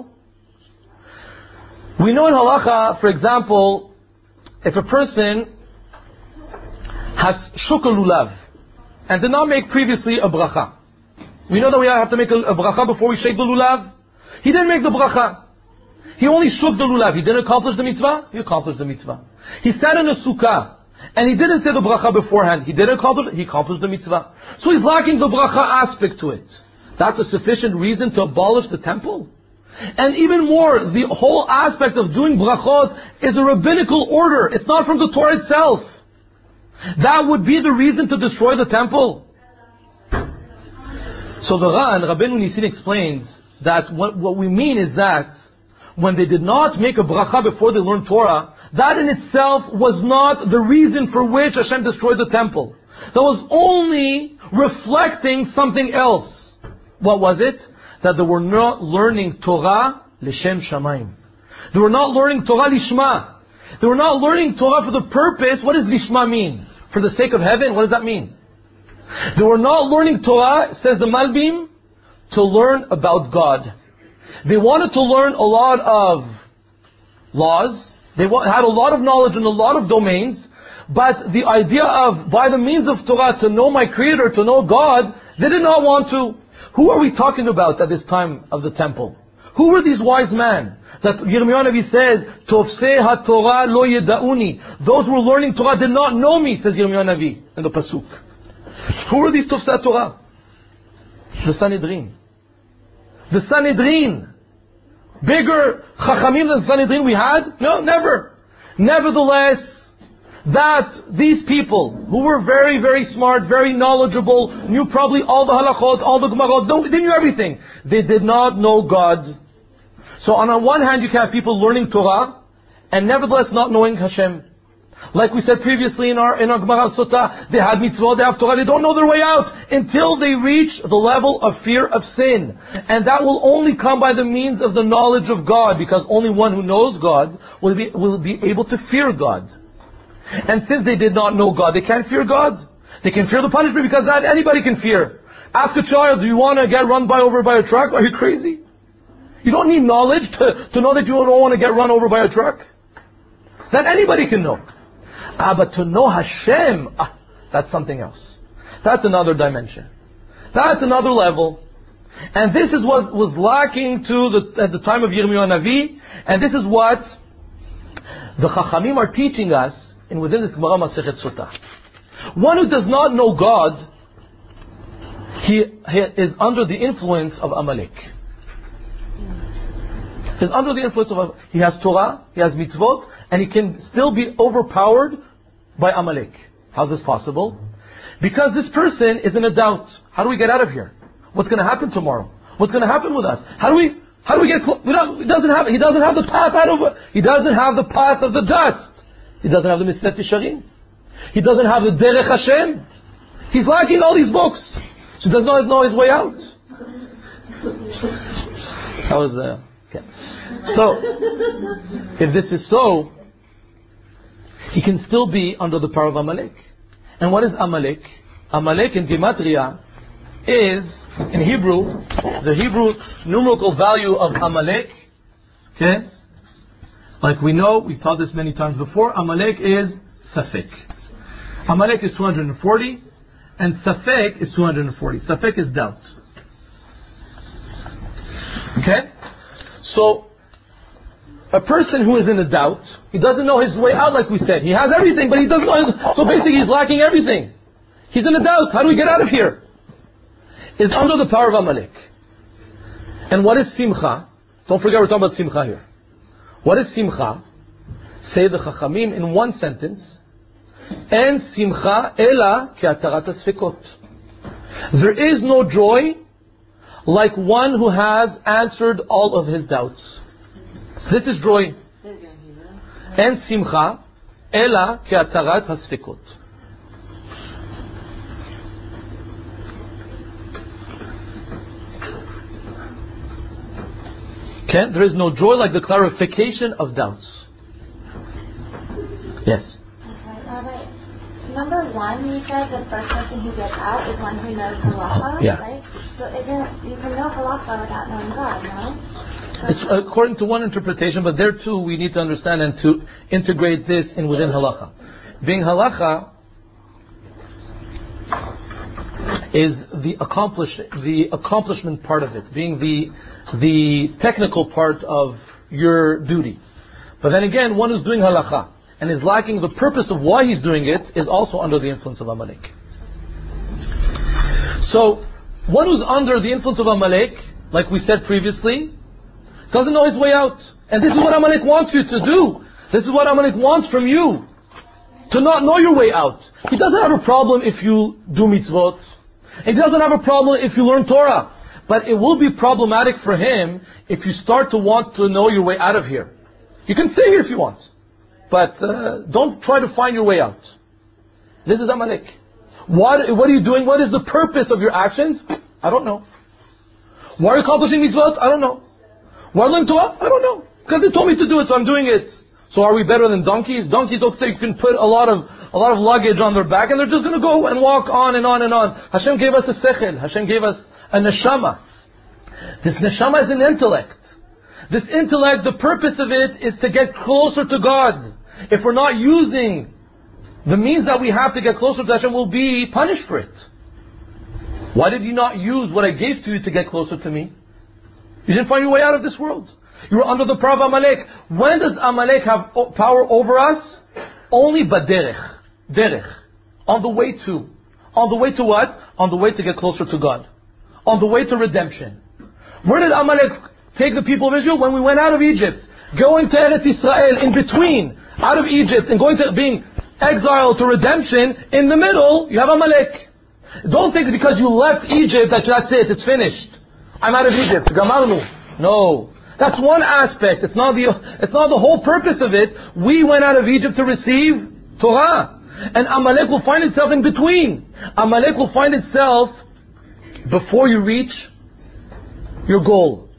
We know in halacha, for example, if a person has shuk lulav and did not make previously a bracha. We know that we have to make a, a bracha before we shake the lulav. He didn't make the bracha. He only shook the lulav. He didn't accomplish the mitzvah. He accomplished the mitzvah. He sat in a sukkah and he didn't say the bracha beforehand. He didn't accomplish it. He accomplished the mitzvah. So he's lacking the bracha aspect to it. That's a sufficient reason to abolish the temple. And even more, the whole aspect of doing brachot is a rabbinical order. It's not from the Torah itself. That would be the reason to destroy the temple. So the Ran, Rabbeinu Nissim explains that what, what we mean is that when they did not make a bracha before they learned Torah, that in itself was not the reason for which Hashem destroyed the temple. That was only reflecting something else. What was it? That they were not learning Torah l'shem shamayim. They were not learning Torah lishma. They were not learning Torah for the purpose. What does lishma mean? For the sake of heaven? What does that mean? They were not learning Torah, says the Malbim, to learn about God. They wanted to learn a lot of laws. They had a lot of knowledge in a lot of domains. But the idea of, by the means of Torah, to know my Creator, to know God, they did not want to. Who are we talking about at this time of the temple? Who were these wise men? That Yirmiyahu Navi says, Tofsei ha-Torah lo yeda'uni. Those who were learning Torah did not know me, says Yirmiyahu Navi in the Pasuk. Who were these Tofsei ha-Torah? The Sanhedrin. The Sanhedrin. Bigger Chachamim than Sanhedrin we had? No, never. Nevertheless, that these people who were very, very smart, very knowledgeable, knew probably all the halachot, all the gemarot, they knew everything. They did not know God. So on the one hand, you can have people learning Torah and nevertheless not knowing Hashem. Like we said previously in our in our Gemara Sotah, they had mitzvot, they have Torah, they don't know their way out until they reach the level of fear of sin. And that will only come by the means of the knowledge of God, because only one who knows God will be, will be able to fear God. And since they did not know God, they can't fear God. They can fear the punishment because that anybody can fear. Ask a child, do you want to get run by over by a truck? Are you crazy? You don't need knowledge to, to know that you don't want to get run over by a truck. That anybody can know. Ah, but to know Hashem, ah, that's something else. That's another dimension. That's another level. And this is what was lacking to the, at the time of Yirmiyahu Navi. And this is what the Chachamim are teaching us in within this Gemara Masechet Sotah. One who does not know God, he, he is under the influence of Amalek. He's under the influence of, he has Torah, he has mitzvot, and he can still be overpowered by Amalek. How's this possible? Because this person is in a doubt. How do we get out of here? What's going to happen tomorrow? What's going to happen with us? How do we, how do we get close? We don't, he doesn't have, he doesn't have the path out of, he doesn't have the path of the dust. He doesn't have the Mitzvot Yesharim. He doesn't have the Derech Hashem. He's lacking all these books. So he does not know his way out. That was, uh, okay. So, if this is so, he can still be under the power of Amalek. And what is Amalek? Amalek in Gematria is, in Hebrew, the Hebrew numerical value of Amalek, okay? Like we know, we've taught this many times before, Amalek is Safek. Amalek is two hundred forty, and Safek is two hundred forty. Safek is doubt. Okay? So, a person who is in a doubt, he doesn't know his way out, like we said. He has everything, but he doesn't know his, so basically he's lacking everything. He's in a doubt. How do we get out of here? Is under the power of Amalek. And what is Simcha? Don't forget we're talking about Simcha here. What is Simcha? Say the Chachamim in one sentence. En Simcha ela ke'atarat hasfekot. There is no joy like one who has answered all of his doubts. This is joy. En Simcha ela ke'atarat hasfekot. Okay? There is no joy like the clarification of doubts. Yes. Okay, all right. Number one, you said the first person who gets out is one who knows halacha, yeah. right? So isn't you can know halacha without knowing God, no? So it's according to one interpretation, but there too we need to understand and to integrate this in within halacha. Being halacha is the accomplish the accomplishment part of it, being the the technical part of your duty. But then again, one who's doing halacha and is lacking the purpose of why he's doing it is also under the influence of Amalek. So, one who's under the influence of Amalek, like we said previously, doesn't know his way out. And this is what Amalek wants you to do. This is what Amalek wants from you. To not know your way out. He doesn't have a problem if you do mitzvot. He doesn't have a problem if you learn Torah. But it will be problematic for him if you start to want to know your way out of here. You can stay here if you want. But uh, don't try to find your way out. This is Amalek. What, what are you doing? What is the purpose of your actions? I don't know. Why are you accomplishing mitzvot? I don't know. Why are you learning Torah? I don't know. Because they told me to do it, so I'm doing it. So are we better than donkeys? Donkeys, okay, you can put a lot of a lot of luggage on their back and they're just going to go and walk on and on and on. Hashem gave us a sechel. Hashem gave us a neshama. This neshama is an intellect. This intellect, the purpose of it is to get closer to God. If we're not using the means that we have to get closer to Hashem, we'll be punished for it. Why did you not use what I gave to you to get closer to me? You didn't find your way out of this world. You were under the power of Amalek. When does Amalek have power over us? Only baderech. Derech. On the way to. On the way to what? On the way to get closer to God. On the way to redemption. Where did Amalek take the people of Israel? When we went out of Egypt. Going to Eretz Israel in between. Out of Egypt and going to being exiled to redemption. In the middle, you have Amalek. Don't think because you left Egypt that that's it, it's finished. I'm out of Egypt. Gamarnu. No. That's one aspect. It's not the it's not the whole purpose of it. We went out of Egypt to receive Torah. And Amalek will find itself in between. Amalek will find itself before you reach your goal.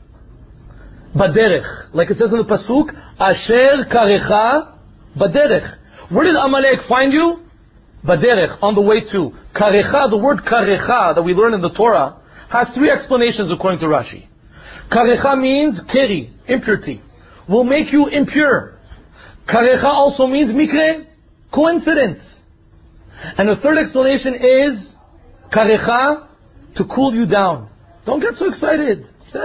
Baderech. Like it says in the Pasuk, Asher karecha baderech. Where did Amalek find you? Baderech, on the way to. Karecha, the word karecha that we learn in the Torah, has three explanations according to Rashi. Karecha means keri, impurity. Will make you impure. Karecha also means mikre, coincidence. And the third explanation is karecha, to cool you down. Don't get so excited.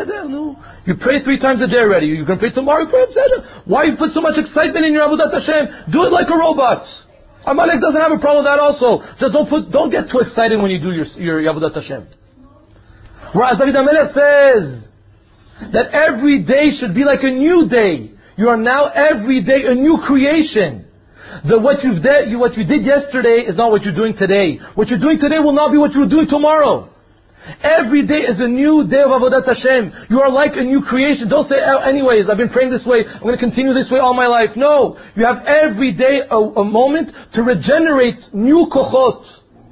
You pray three times a day already. You can pray tomorrow, you pray Why you put so much excitement in your Avodat Hashem? Do it like a robot. Amalek doesn't have a problem with that also. Just don't put, don't get too excited when you do your, your Avodat Hashem. Whereas David HaMelech says that every day should be like a new day. You are now every day a new creation. The what you've did, you, what you did yesterday is not what you're doing today. What you're doing today will not be what you're doing tomorrow. Every day is a new day of Avodat Hashem. You are like a new creation. Don't say, oh, anyways, I've been praying this way, I'm going to continue this way all my life. No. You have every day a, a moment to regenerate new kochot,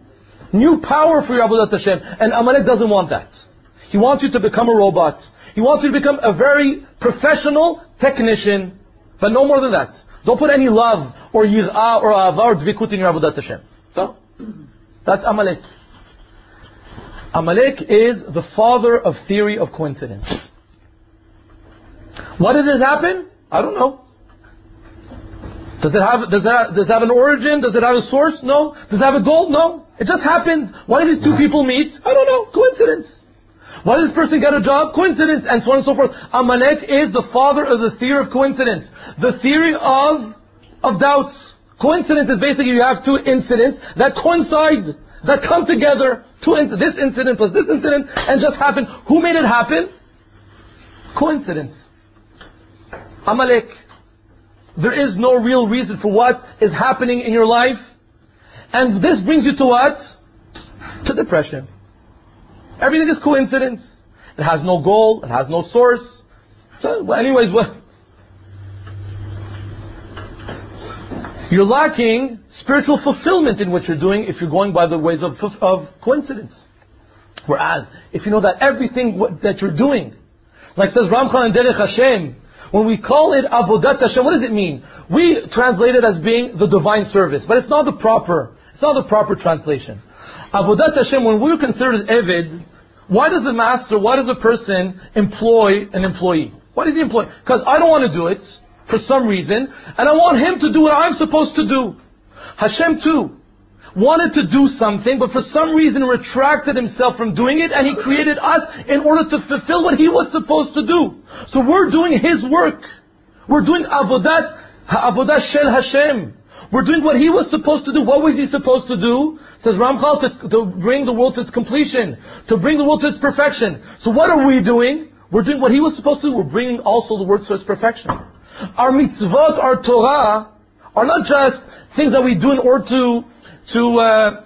new power for your Avodat Hashem. And Amalek doesn't want that. He wants you to become a robot. He wants you to become a very professional technician. But no more than that. Don't put any love or yir'ah or ahava or dvikut in your Avodat Hashem. So, that's Amalek. Amalek is the father of theory of coincidence. Why did this happen? I don't know. Does it have does it, does it have an origin? Does it have a source? No. Does it have a goal? No. It just happened. Why did these two people meet? I don't know. Coincidence. Why does this person get a job? Coincidence, and so on and so forth. Amalek is the father of the theory of coincidence. The theory of, of doubts. Coincidence is basically you have two incidents that coincide, that come together. Two in, this incident plus this incident, and just happen. Who made it happen? Coincidence. Amalek. There is no real reason for what is happening in your life. And this brings you to what? To depression. Everything is coincidence. It has no goal. It has no source. So, well, anyways, what? You're lacking spiritual fulfillment in what you're doing if you're going by the ways of, of coincidence. Whereas, if you know that everything what, that you're doing, like says Ramchal and Derech Hashem, when we call it Avodat Hashem, what does it mean? We translate it as being the divine service, but it's not the proper, it's not the proper translation. Avodat Hashem, when we're considered Eved, why does the master, why does a person employ an employee? Why does he employ? Because I don't want to do it, for some reason, and I want him to do what I'm supposed to do. Hashem too wanted to do something, but for some reason retracted himself from doing it, and he created us in order to fulfill what he was supposed to do. So we're doing his work. We're doing avodat, avodat shel Hashem. We're doing what he was supposed to do. What was he supposed to do? Says Ramchal, to, to bring the world to its completion, to bring the world to its perfection. So what are we doing? We're doing what he was supposed to do. We're bringing also the world to its perfection. Our mitzvot, our Torah, are not just things that we do in order to to uh,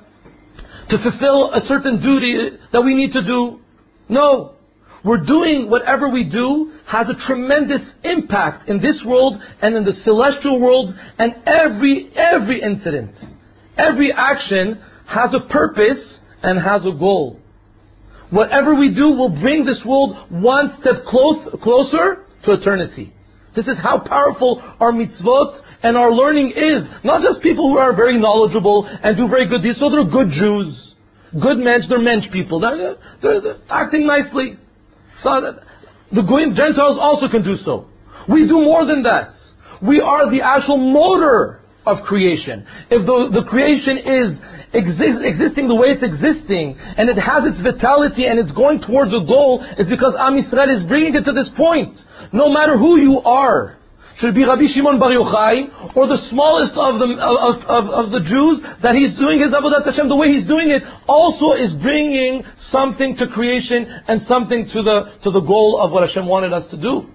to fulfill a certain duty that we need to do. No. We're doing whatever we do has a tremendous impact in this world and in the celestial world, and every every incident, every action has a purpose and has a goal. Whatever we do will bring this world one step close, closer to eternity. This is how powerful our mitzvot and our learning is. Not just people who are very knowledgeable and do very good deeds. So they're good Jews, good mensch, they're mensch people. They're, they're, they're acting nicely. So that the Goyim, Gentiles also can do so. We do more than that. We are the actual motor of creation. If the, the creation is exist, existing the way it's existing, and it has its vitality and it's going towards a goal, it's because Am Yisrael is bringing it to this point. No matter who you are, should it be Rabbi Shimon Bar Yochai or the smallest of the of, of, of the Jews, that he's doing his Avodat Hashem the way he's doing it, also is bringing something to creation and something to the to the goal of what Hashem wanted us to do.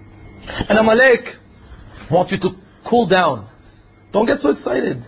And Amalek wants you to cool down. Don't get so excited.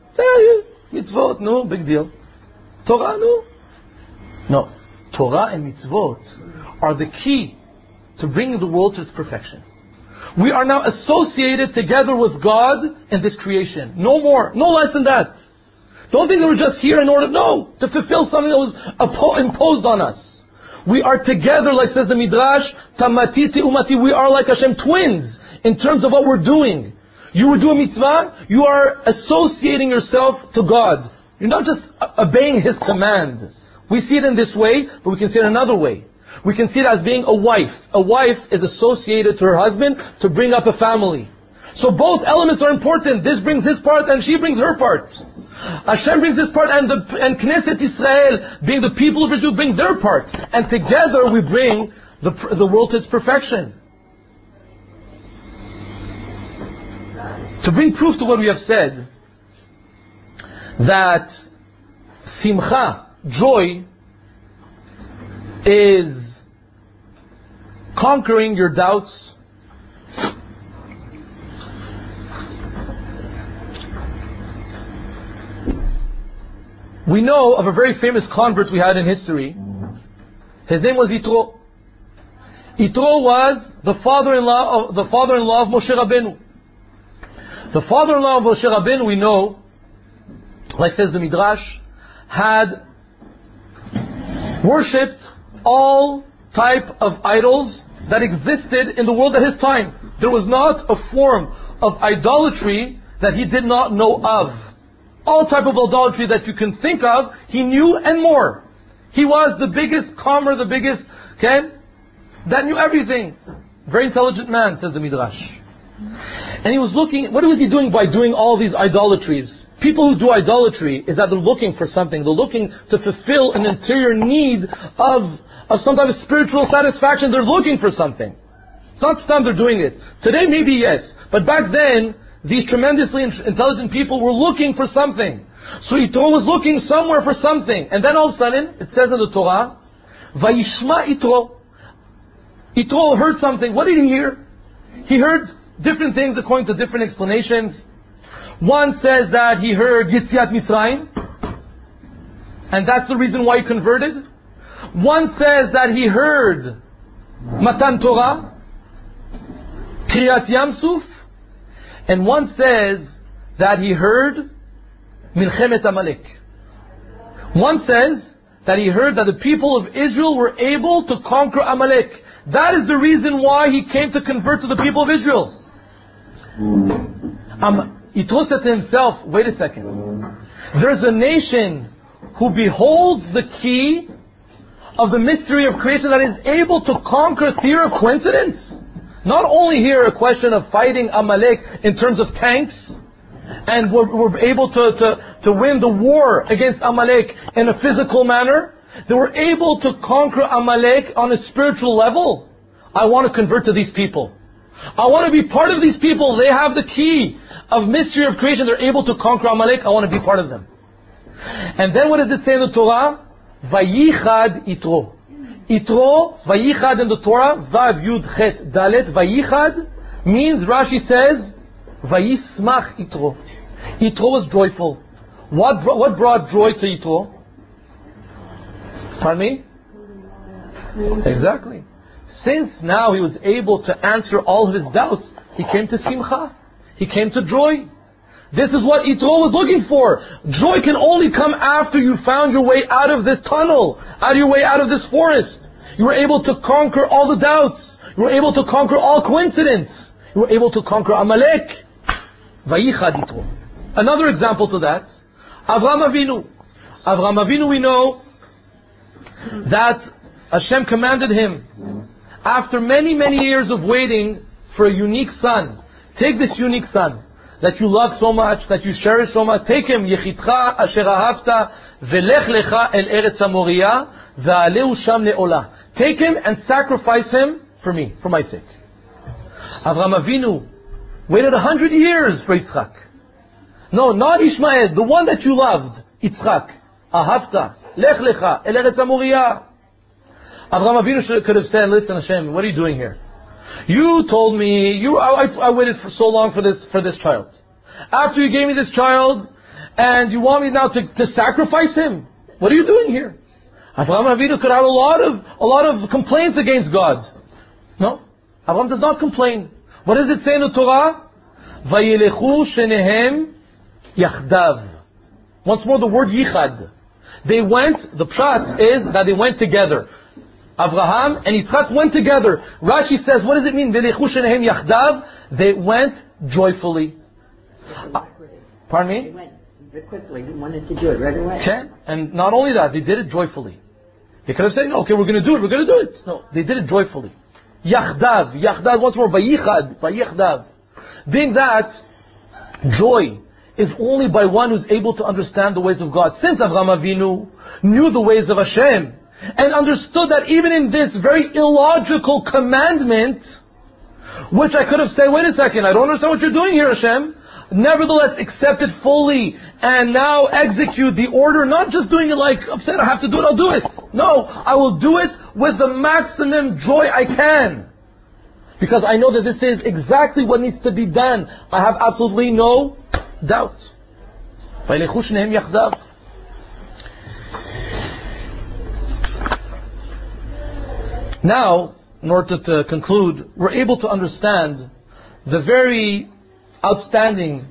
Mitzvot, no, big deal. Torah, no. No. Torah and mitzvot are the key to bringing the world to its perfection. We are now associated together with God in this creation. No more. No less than that. Don't think that we're just here in order, no, to fulfill something that was imposed on us. We are together, like says the Midrash, Tamati Umati. We are like Hashem, twins, in terms of what we're doing. You would do a mitzvah, you are associating yourself to God. You're not just obeying His command. We see it in this way, but we can see it another way. We can see it as being a wife. A wife is associated to her husband to bring up a family. So both elements are important. This brings his part and she brings her part. Hashem brings this part, and the and Knesset Israel, being the people of Israel, bring their part. And together we bring the, the world to its perfection. To bring proof to what we have said, that simcha, joy, is conquering your doubts. We know of a very famous convert we had in history. His name was Yitro. Yitro was the father-in-law of the father-in-law of Moshe Rabbeinu. The father-in-law of Moshe Rabbeinu, we know, like says the Midrash, had worshipped all type of idols that existed in the world at his time. There was not a form of idolatry that he did not know of. All type of idolatry that you can think of, he knew and more. He was the biggest calmer, the biggest, okay, that knew everything. Very intelligent man, says the Midrash. And he was looking, what was he doing by doing all these idolatries? People who do idolatry is that they're looking for something. They're looking to fulfill an interior need of of some type of spiritual satisfaction. They're looking for something. It's not stam they're doing it. Today maybe yes, but back then these tremendously intelligent people were looking for something. So Yitro was looking somewhere for something, and then all of a sudden it says in the Torah, Vayishma Yitro. Yitro heard something. What did he hear? He heard different things according to different explanations. One says that he heard Yetziat Mitzrayim, and that's the reason why he converted. One says that he heard Matan Torah, Kriyat Yam Suf, and one says that he heard Milchemet Amalek. One says that he heard that the people of Israel were able to conquer Amalek. That is the reason why he came to convert to the people of Israel. Um, Yitro said to himself, wait a second. There's a nation who beholds the key of the mystery of creation that is able to conquer theory of coincidence. Not only here a question of fighting Amalek in terms of tanks, and we're, we're able to, to, to win the war against Amalek in a physical manner, they were able to conquer Amalek on a spiritual level. I want to convert to these people. I want to be part of these people. They have the key of mystery of creation. They're able to conquer Amalek. I want to be part of them. And then what does it say in the Torah? Vayichad Yitro. Yitro, Vayichad in the Torah, Vav Yud Chet Dalet, Vayichad means, Rashi says, Vayismach Yitro. Yitro was joyful. What, bro- what brought joy to Yitro? Pardon me? Exactly. Since now he was able to answer all of his doubts, he came to Simcha. He came to joy. This is what Yitro was looking for. Joy can only come after you found your way out of this tunnel, out of your way out of this forest. You were able to conquer all the doubts. You were able to conquer all coincidence. You were able to conquer Amalek. Vayichad Yitro. Another example to that, Avraham Avinu. Avraham Avinu, we know that Hashem commanded him, after many, many years of waiting for a unique son, take this unique son that you love so much, that you cherish so much, take him, Yechitcha asher ahavta, velech lecha el eretz HaMoriah, ve'aleu sham le'olah. Take him and sacrifice him for me, for my sake. Avraham Avinu waited a hundred years for Yitzchak. No, not Ishmael, the one that you loved, Yitzchak. Ahavta, lech lecha el eretz HaMoriah. Avraham Avinu could have said, listen Hashem, what are you doing here? You told me, you, I, I waited for so long for this, for this child. After you gave me this child, and you want me now to, to sacrifice him? What are you doing here? Avraham Avinu could have a lot of, a lot of complaints against God. No. Avraham does not complain. What does it say in the Torah? Vayilechu shenehem yachdav. Once more the word yichad. They went, the pshat is that they went together. Avraham and Yitzchak went together. Rashi says, what does it mean? They went joyfully. Uh, pardon me? They went quickly. He wanted to do it right away. Okay. And not only that, they did it joyfully. They could have said, no, okay, we're going to do it, we're going to do it. No, they did it joyfully. Yachdav. Yachdav, once more, Vayichad. Vayichdav. Being that, joy is only by one who's able to understand the ways of God. Since Avraham Avinu knew the ways of Hashem, and understood that even in this very illogical commandment, which I could have said, wait a second, I don't understand what you're doing here, Hashem. Nevertheless, accept it fully and now execute the order, not just doing it like, upset, I have to do it, I'll do it. No, I will do it with the maximum joy I can. Because I know that this is exactly what needs to be done. I have absolutely no doubt. Now, in order to, to conclude, we're able to understand the very outstanding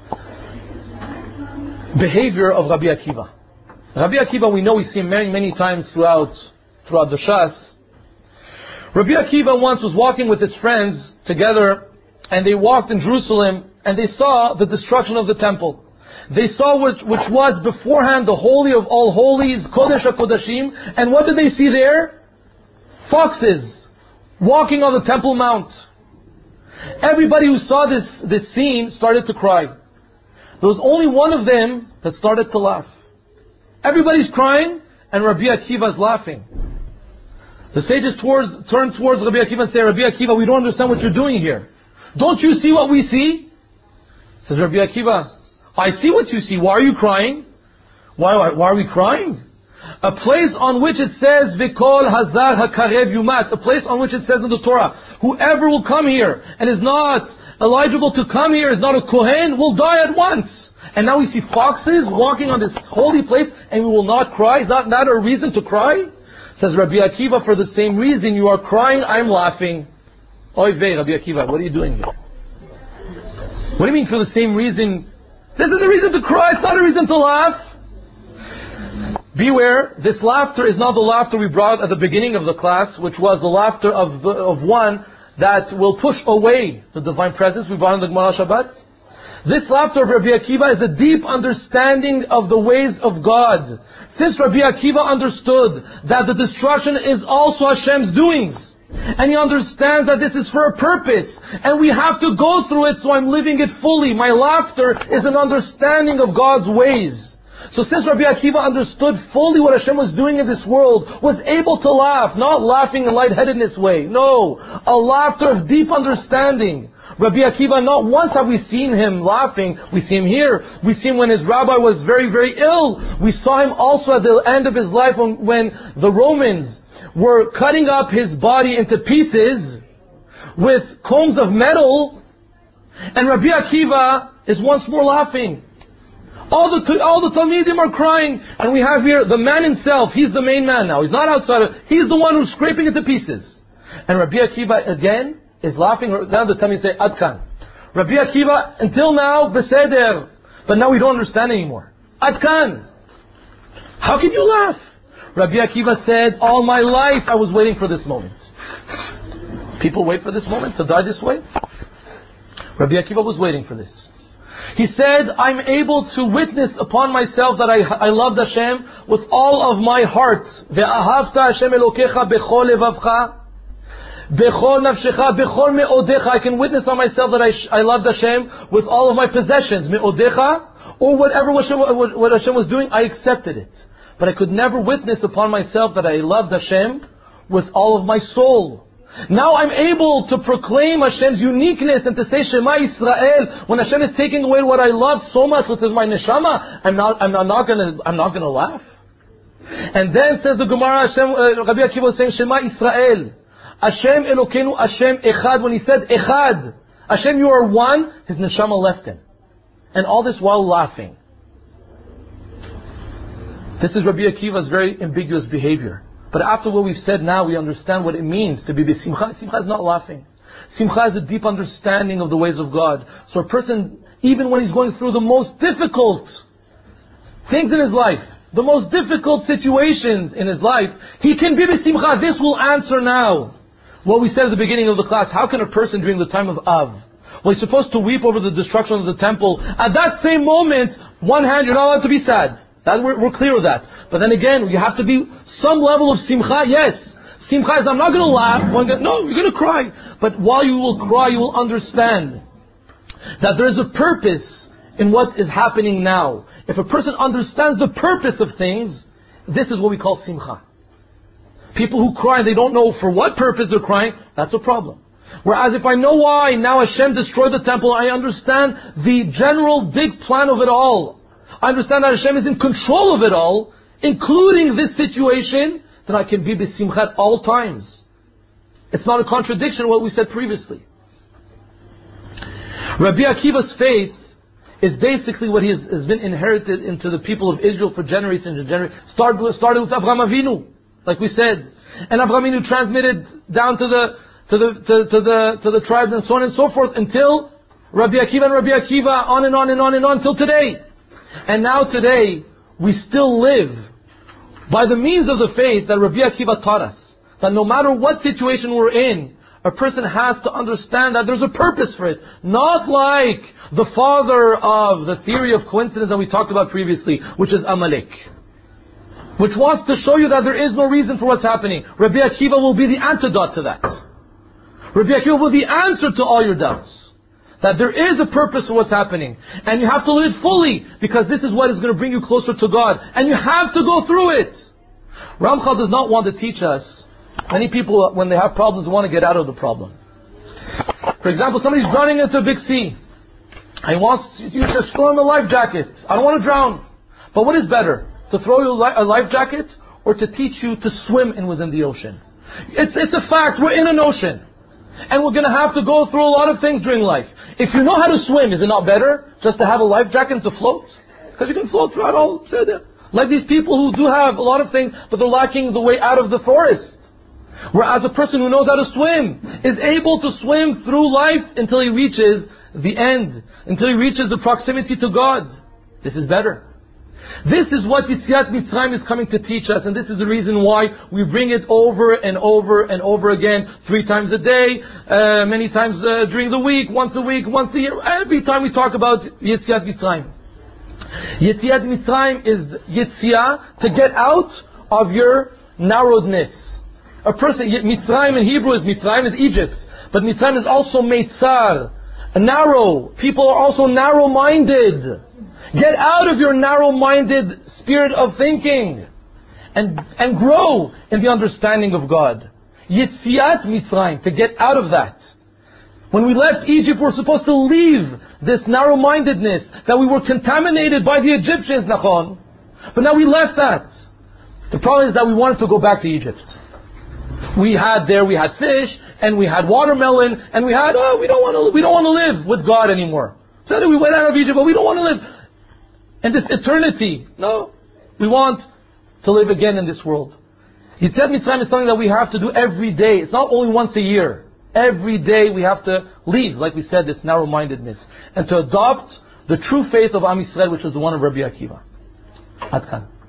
behavior of Rabbi Akiva. Rabbi Akiva, we know, we see him many, many times throughout, throughout the Shas. Rabbi Akiva once was walking with his friends together, and they walked in Jerusalem, and they saw the destruction of the temple. They saw which, which was beforehand the Holy of all holies, Kodesh HaKodashim, and what did they see there? Foxes walking on the Temple Mount. Everybody who saw this, this scene started to cry. There was only one of them that started to laugh. Everybody's crying and Rabbi Akiva is laughing. The sages towards, turn towards Rabbi Akiva and say, Rabbi Akiva, we don't understand what you're doing here. Don't you see what we see? Says Rabbi Akiva, I see what you see. Why are you crying? Why, why, why are we crying? A place on which it says, V'kol hazar hakarev yumat. A place on which it says in the Torah, whoever will come here and is not eligible to come here, is not a Kohen, will die at once. And now we see foxes walking on this holy place and we will not cry. Is that not a reason to cry? Says Rabbi Akiva, for the same reason you are crying, I'm laughing. Oy vey, Rabbi Akiva, what are you doing here? What do you mean for the same reason? This is a reason to cry, it's not a reason to laugh. Beware, this laughter is not the laughter we brought at the beginning of the class, which was the laughter of, the, of one that will push away the divine presence we brought in the Gemara Shabbat. This laughter of Rabbi Akiva is a deep understanding of the ways of God. Since Rabbi Akiva understood that the destruction is also Hashem's doings, and he understands that this is for a purpose, and we have to go through it, so I'm living it fully. My laughter is an understanding of God's ways. So since Rabbi Akiva understood fully what Hashem was doing in this world, was able to laugh, not laughing in lightheadedness way, no, a laughter of deep understanding. Rabbi Akiva, not once have we seen him laughing. We see him here. We see him when his rabbi was very, very ill. We saw him also at the end of his life when, when the Romans were cutting up his body into pieces with combs of metal, and Rabbi Akiva is once more laughing. All the all the Talmidim are crying, and we have here the man himself. He's the main man now. He's not outside of, he's the one who's scraping it to pieces. And Rabbi Akiva again is laughing. Now the Talmidim say, Adkan. Rabbi Akiva, until now, Beseder. But now we don't understand anymore. Adkan. How can you laugh? Rabbi Akiva said, all my life I was waiting for this moment. People wait for this moment to die this way? Rabbi Akiva was waiting for this. He said, I'm able to witness upon myself that I, I loved Hashem with all of my heart. Ve'ahavta Hashem Elokecha bechol levavcha, bechol nafshecha, bechol me'odecha. I can witness on myself that I, I loved Hashem with all of my possessions. Me'odecha, or whatever Hashem, what Hashem was doing, I accepted it. But I could never witness upon myself that I loved Hashem with all of my soul. Now I'm able to proclaim Hashem's uniqueness and to say Shema Yisrael when Hashem is taking away what I love so much, which is my neshama. I'm not. I'm not going to. I'm not going to laugh. And then says the Gemara, Hashem, uh, Rabbi Akiva was saying Shema Yisrael, Hashem Elokeinu, Hashem Echad. When he said Echad, Hashem, you are one, his neshama left him, and all this while laughing. This is Rabbi Akiva's very ambiguous behavior. But after what we've said now, we understand what it means to be b'simcha. Simcha is not laughing. Simcha is a deep understanding of the ways of God. So a person, even when he's going through the most difficult things in his life, the most difficult situations in his life, he can be b'simcha. This will answer now what we said at the beginning of the class. How can a person during the time of Av, well, he's supposed to weep over the destruction of the temple, at that same moment, one hand, you're not allowed to be sad. That, we're, we're clear with that. But then again, you have to be some level of simcha. Yes, simcha is I'm not going to laugh. No, you're going to cry. But while you will cry, you will understand that there is a purpose in what is happening now. If a person understands the purpose of things, this is what we call simcha. People who cry, they don't know for what purpose they're crying, that's a problem. Whereas if I know why now Hashem destroyed the temple, I understand the general big plan of it all. I understand that Hashem is in control of it all, including this situation, then I can be b'simcha at all times. It's not a contradiction of what we said previously. Rabbi Akiva's faith is basically what he has, has been inherited into the people of Israel for generations and generations. Started, started with Avraham Avinu, like we said. And Avraham Avinu transmitted down to the, to the, to, to the, to the tribes and so on and so forth until Rabbi Akiva and Rabbi Akiva, on and on and on and on until today. And now today, we still live by the means of the faith that Rabbi Akiva taught us. That no matter what situation we're in, a person has to understand that there's a purpose for it. Not like the father of the theory of coincidence that we talked about previously, which is Amalek, which wants to show you that there is no reason for what's happening. Rabbi Akiva will be the antidote to that. Rabbi Akiva will be the answer to all your doubts. That there is a purpose for what's happening. And you have to live it fully, because this is what is going to bring you closer to God. And you have to go through it. Ramchal does not want to teach us Many people, when they have problems, want to get out of the problem. For example, somebody's drowning into a big sea. And he wants you to throw him a life jacket. I don't want to drown. But what is better? To throw you a life jacket or to teach you to swim in within the ocean? It's, it's a fact. We're in an ocean. And we're going to have to go through a lot of things during life. If you know how to swim, is it not better just to have a life jacket and to float? Because you can float throughout all. Like these people who do have a lot of things, but they're lacking the way out of the forest. Whereas a person who knows how to swim is able to swim through life until he reaches the end, until he reaches the proximity to God. This is better. This is what Yetziat Mitzrayim is coming to teach us, and this is the reason why we bring it over and over and over again, three times a day, uh, many times uh, during the week, once a week, once a year. Every time we talk about Yetziat Mitzrayim. Yetziat Mitzrayim is Yetzia, to get out of your narrowness. A person, Mitzrayim in Hebrew is Mitzrayim is Egypt, but Mitzrayim is also Meitzar, narrow. People are also narrow-minded. Get out of your narrow-minded spirit of thinking and and grow in the understanding of God. Yetziat Mitzrayim, to get out of that. When we left Egypt, we're supposed to leave this narrow-mindedness, that we were contaminated by the Egyptians, Nachon. But now we left that. The problem is that we wanted to go back to Egypt. We had there, we had fish, and we had watermelon, and we had, oh, we don't want to, we don't want to live with God anymore. So we went out of Egypt, but we don't want to live in this eternity. No. We want to live again in this world. Yetziat Mitzrayim is something that we have to do every day. It's not only once a year. Every day we have to leave, like we said, this narrow-mindedness. And to adopt the true faith of Am Yisrael, which is the one of Rabbi Akiva. Ad kan.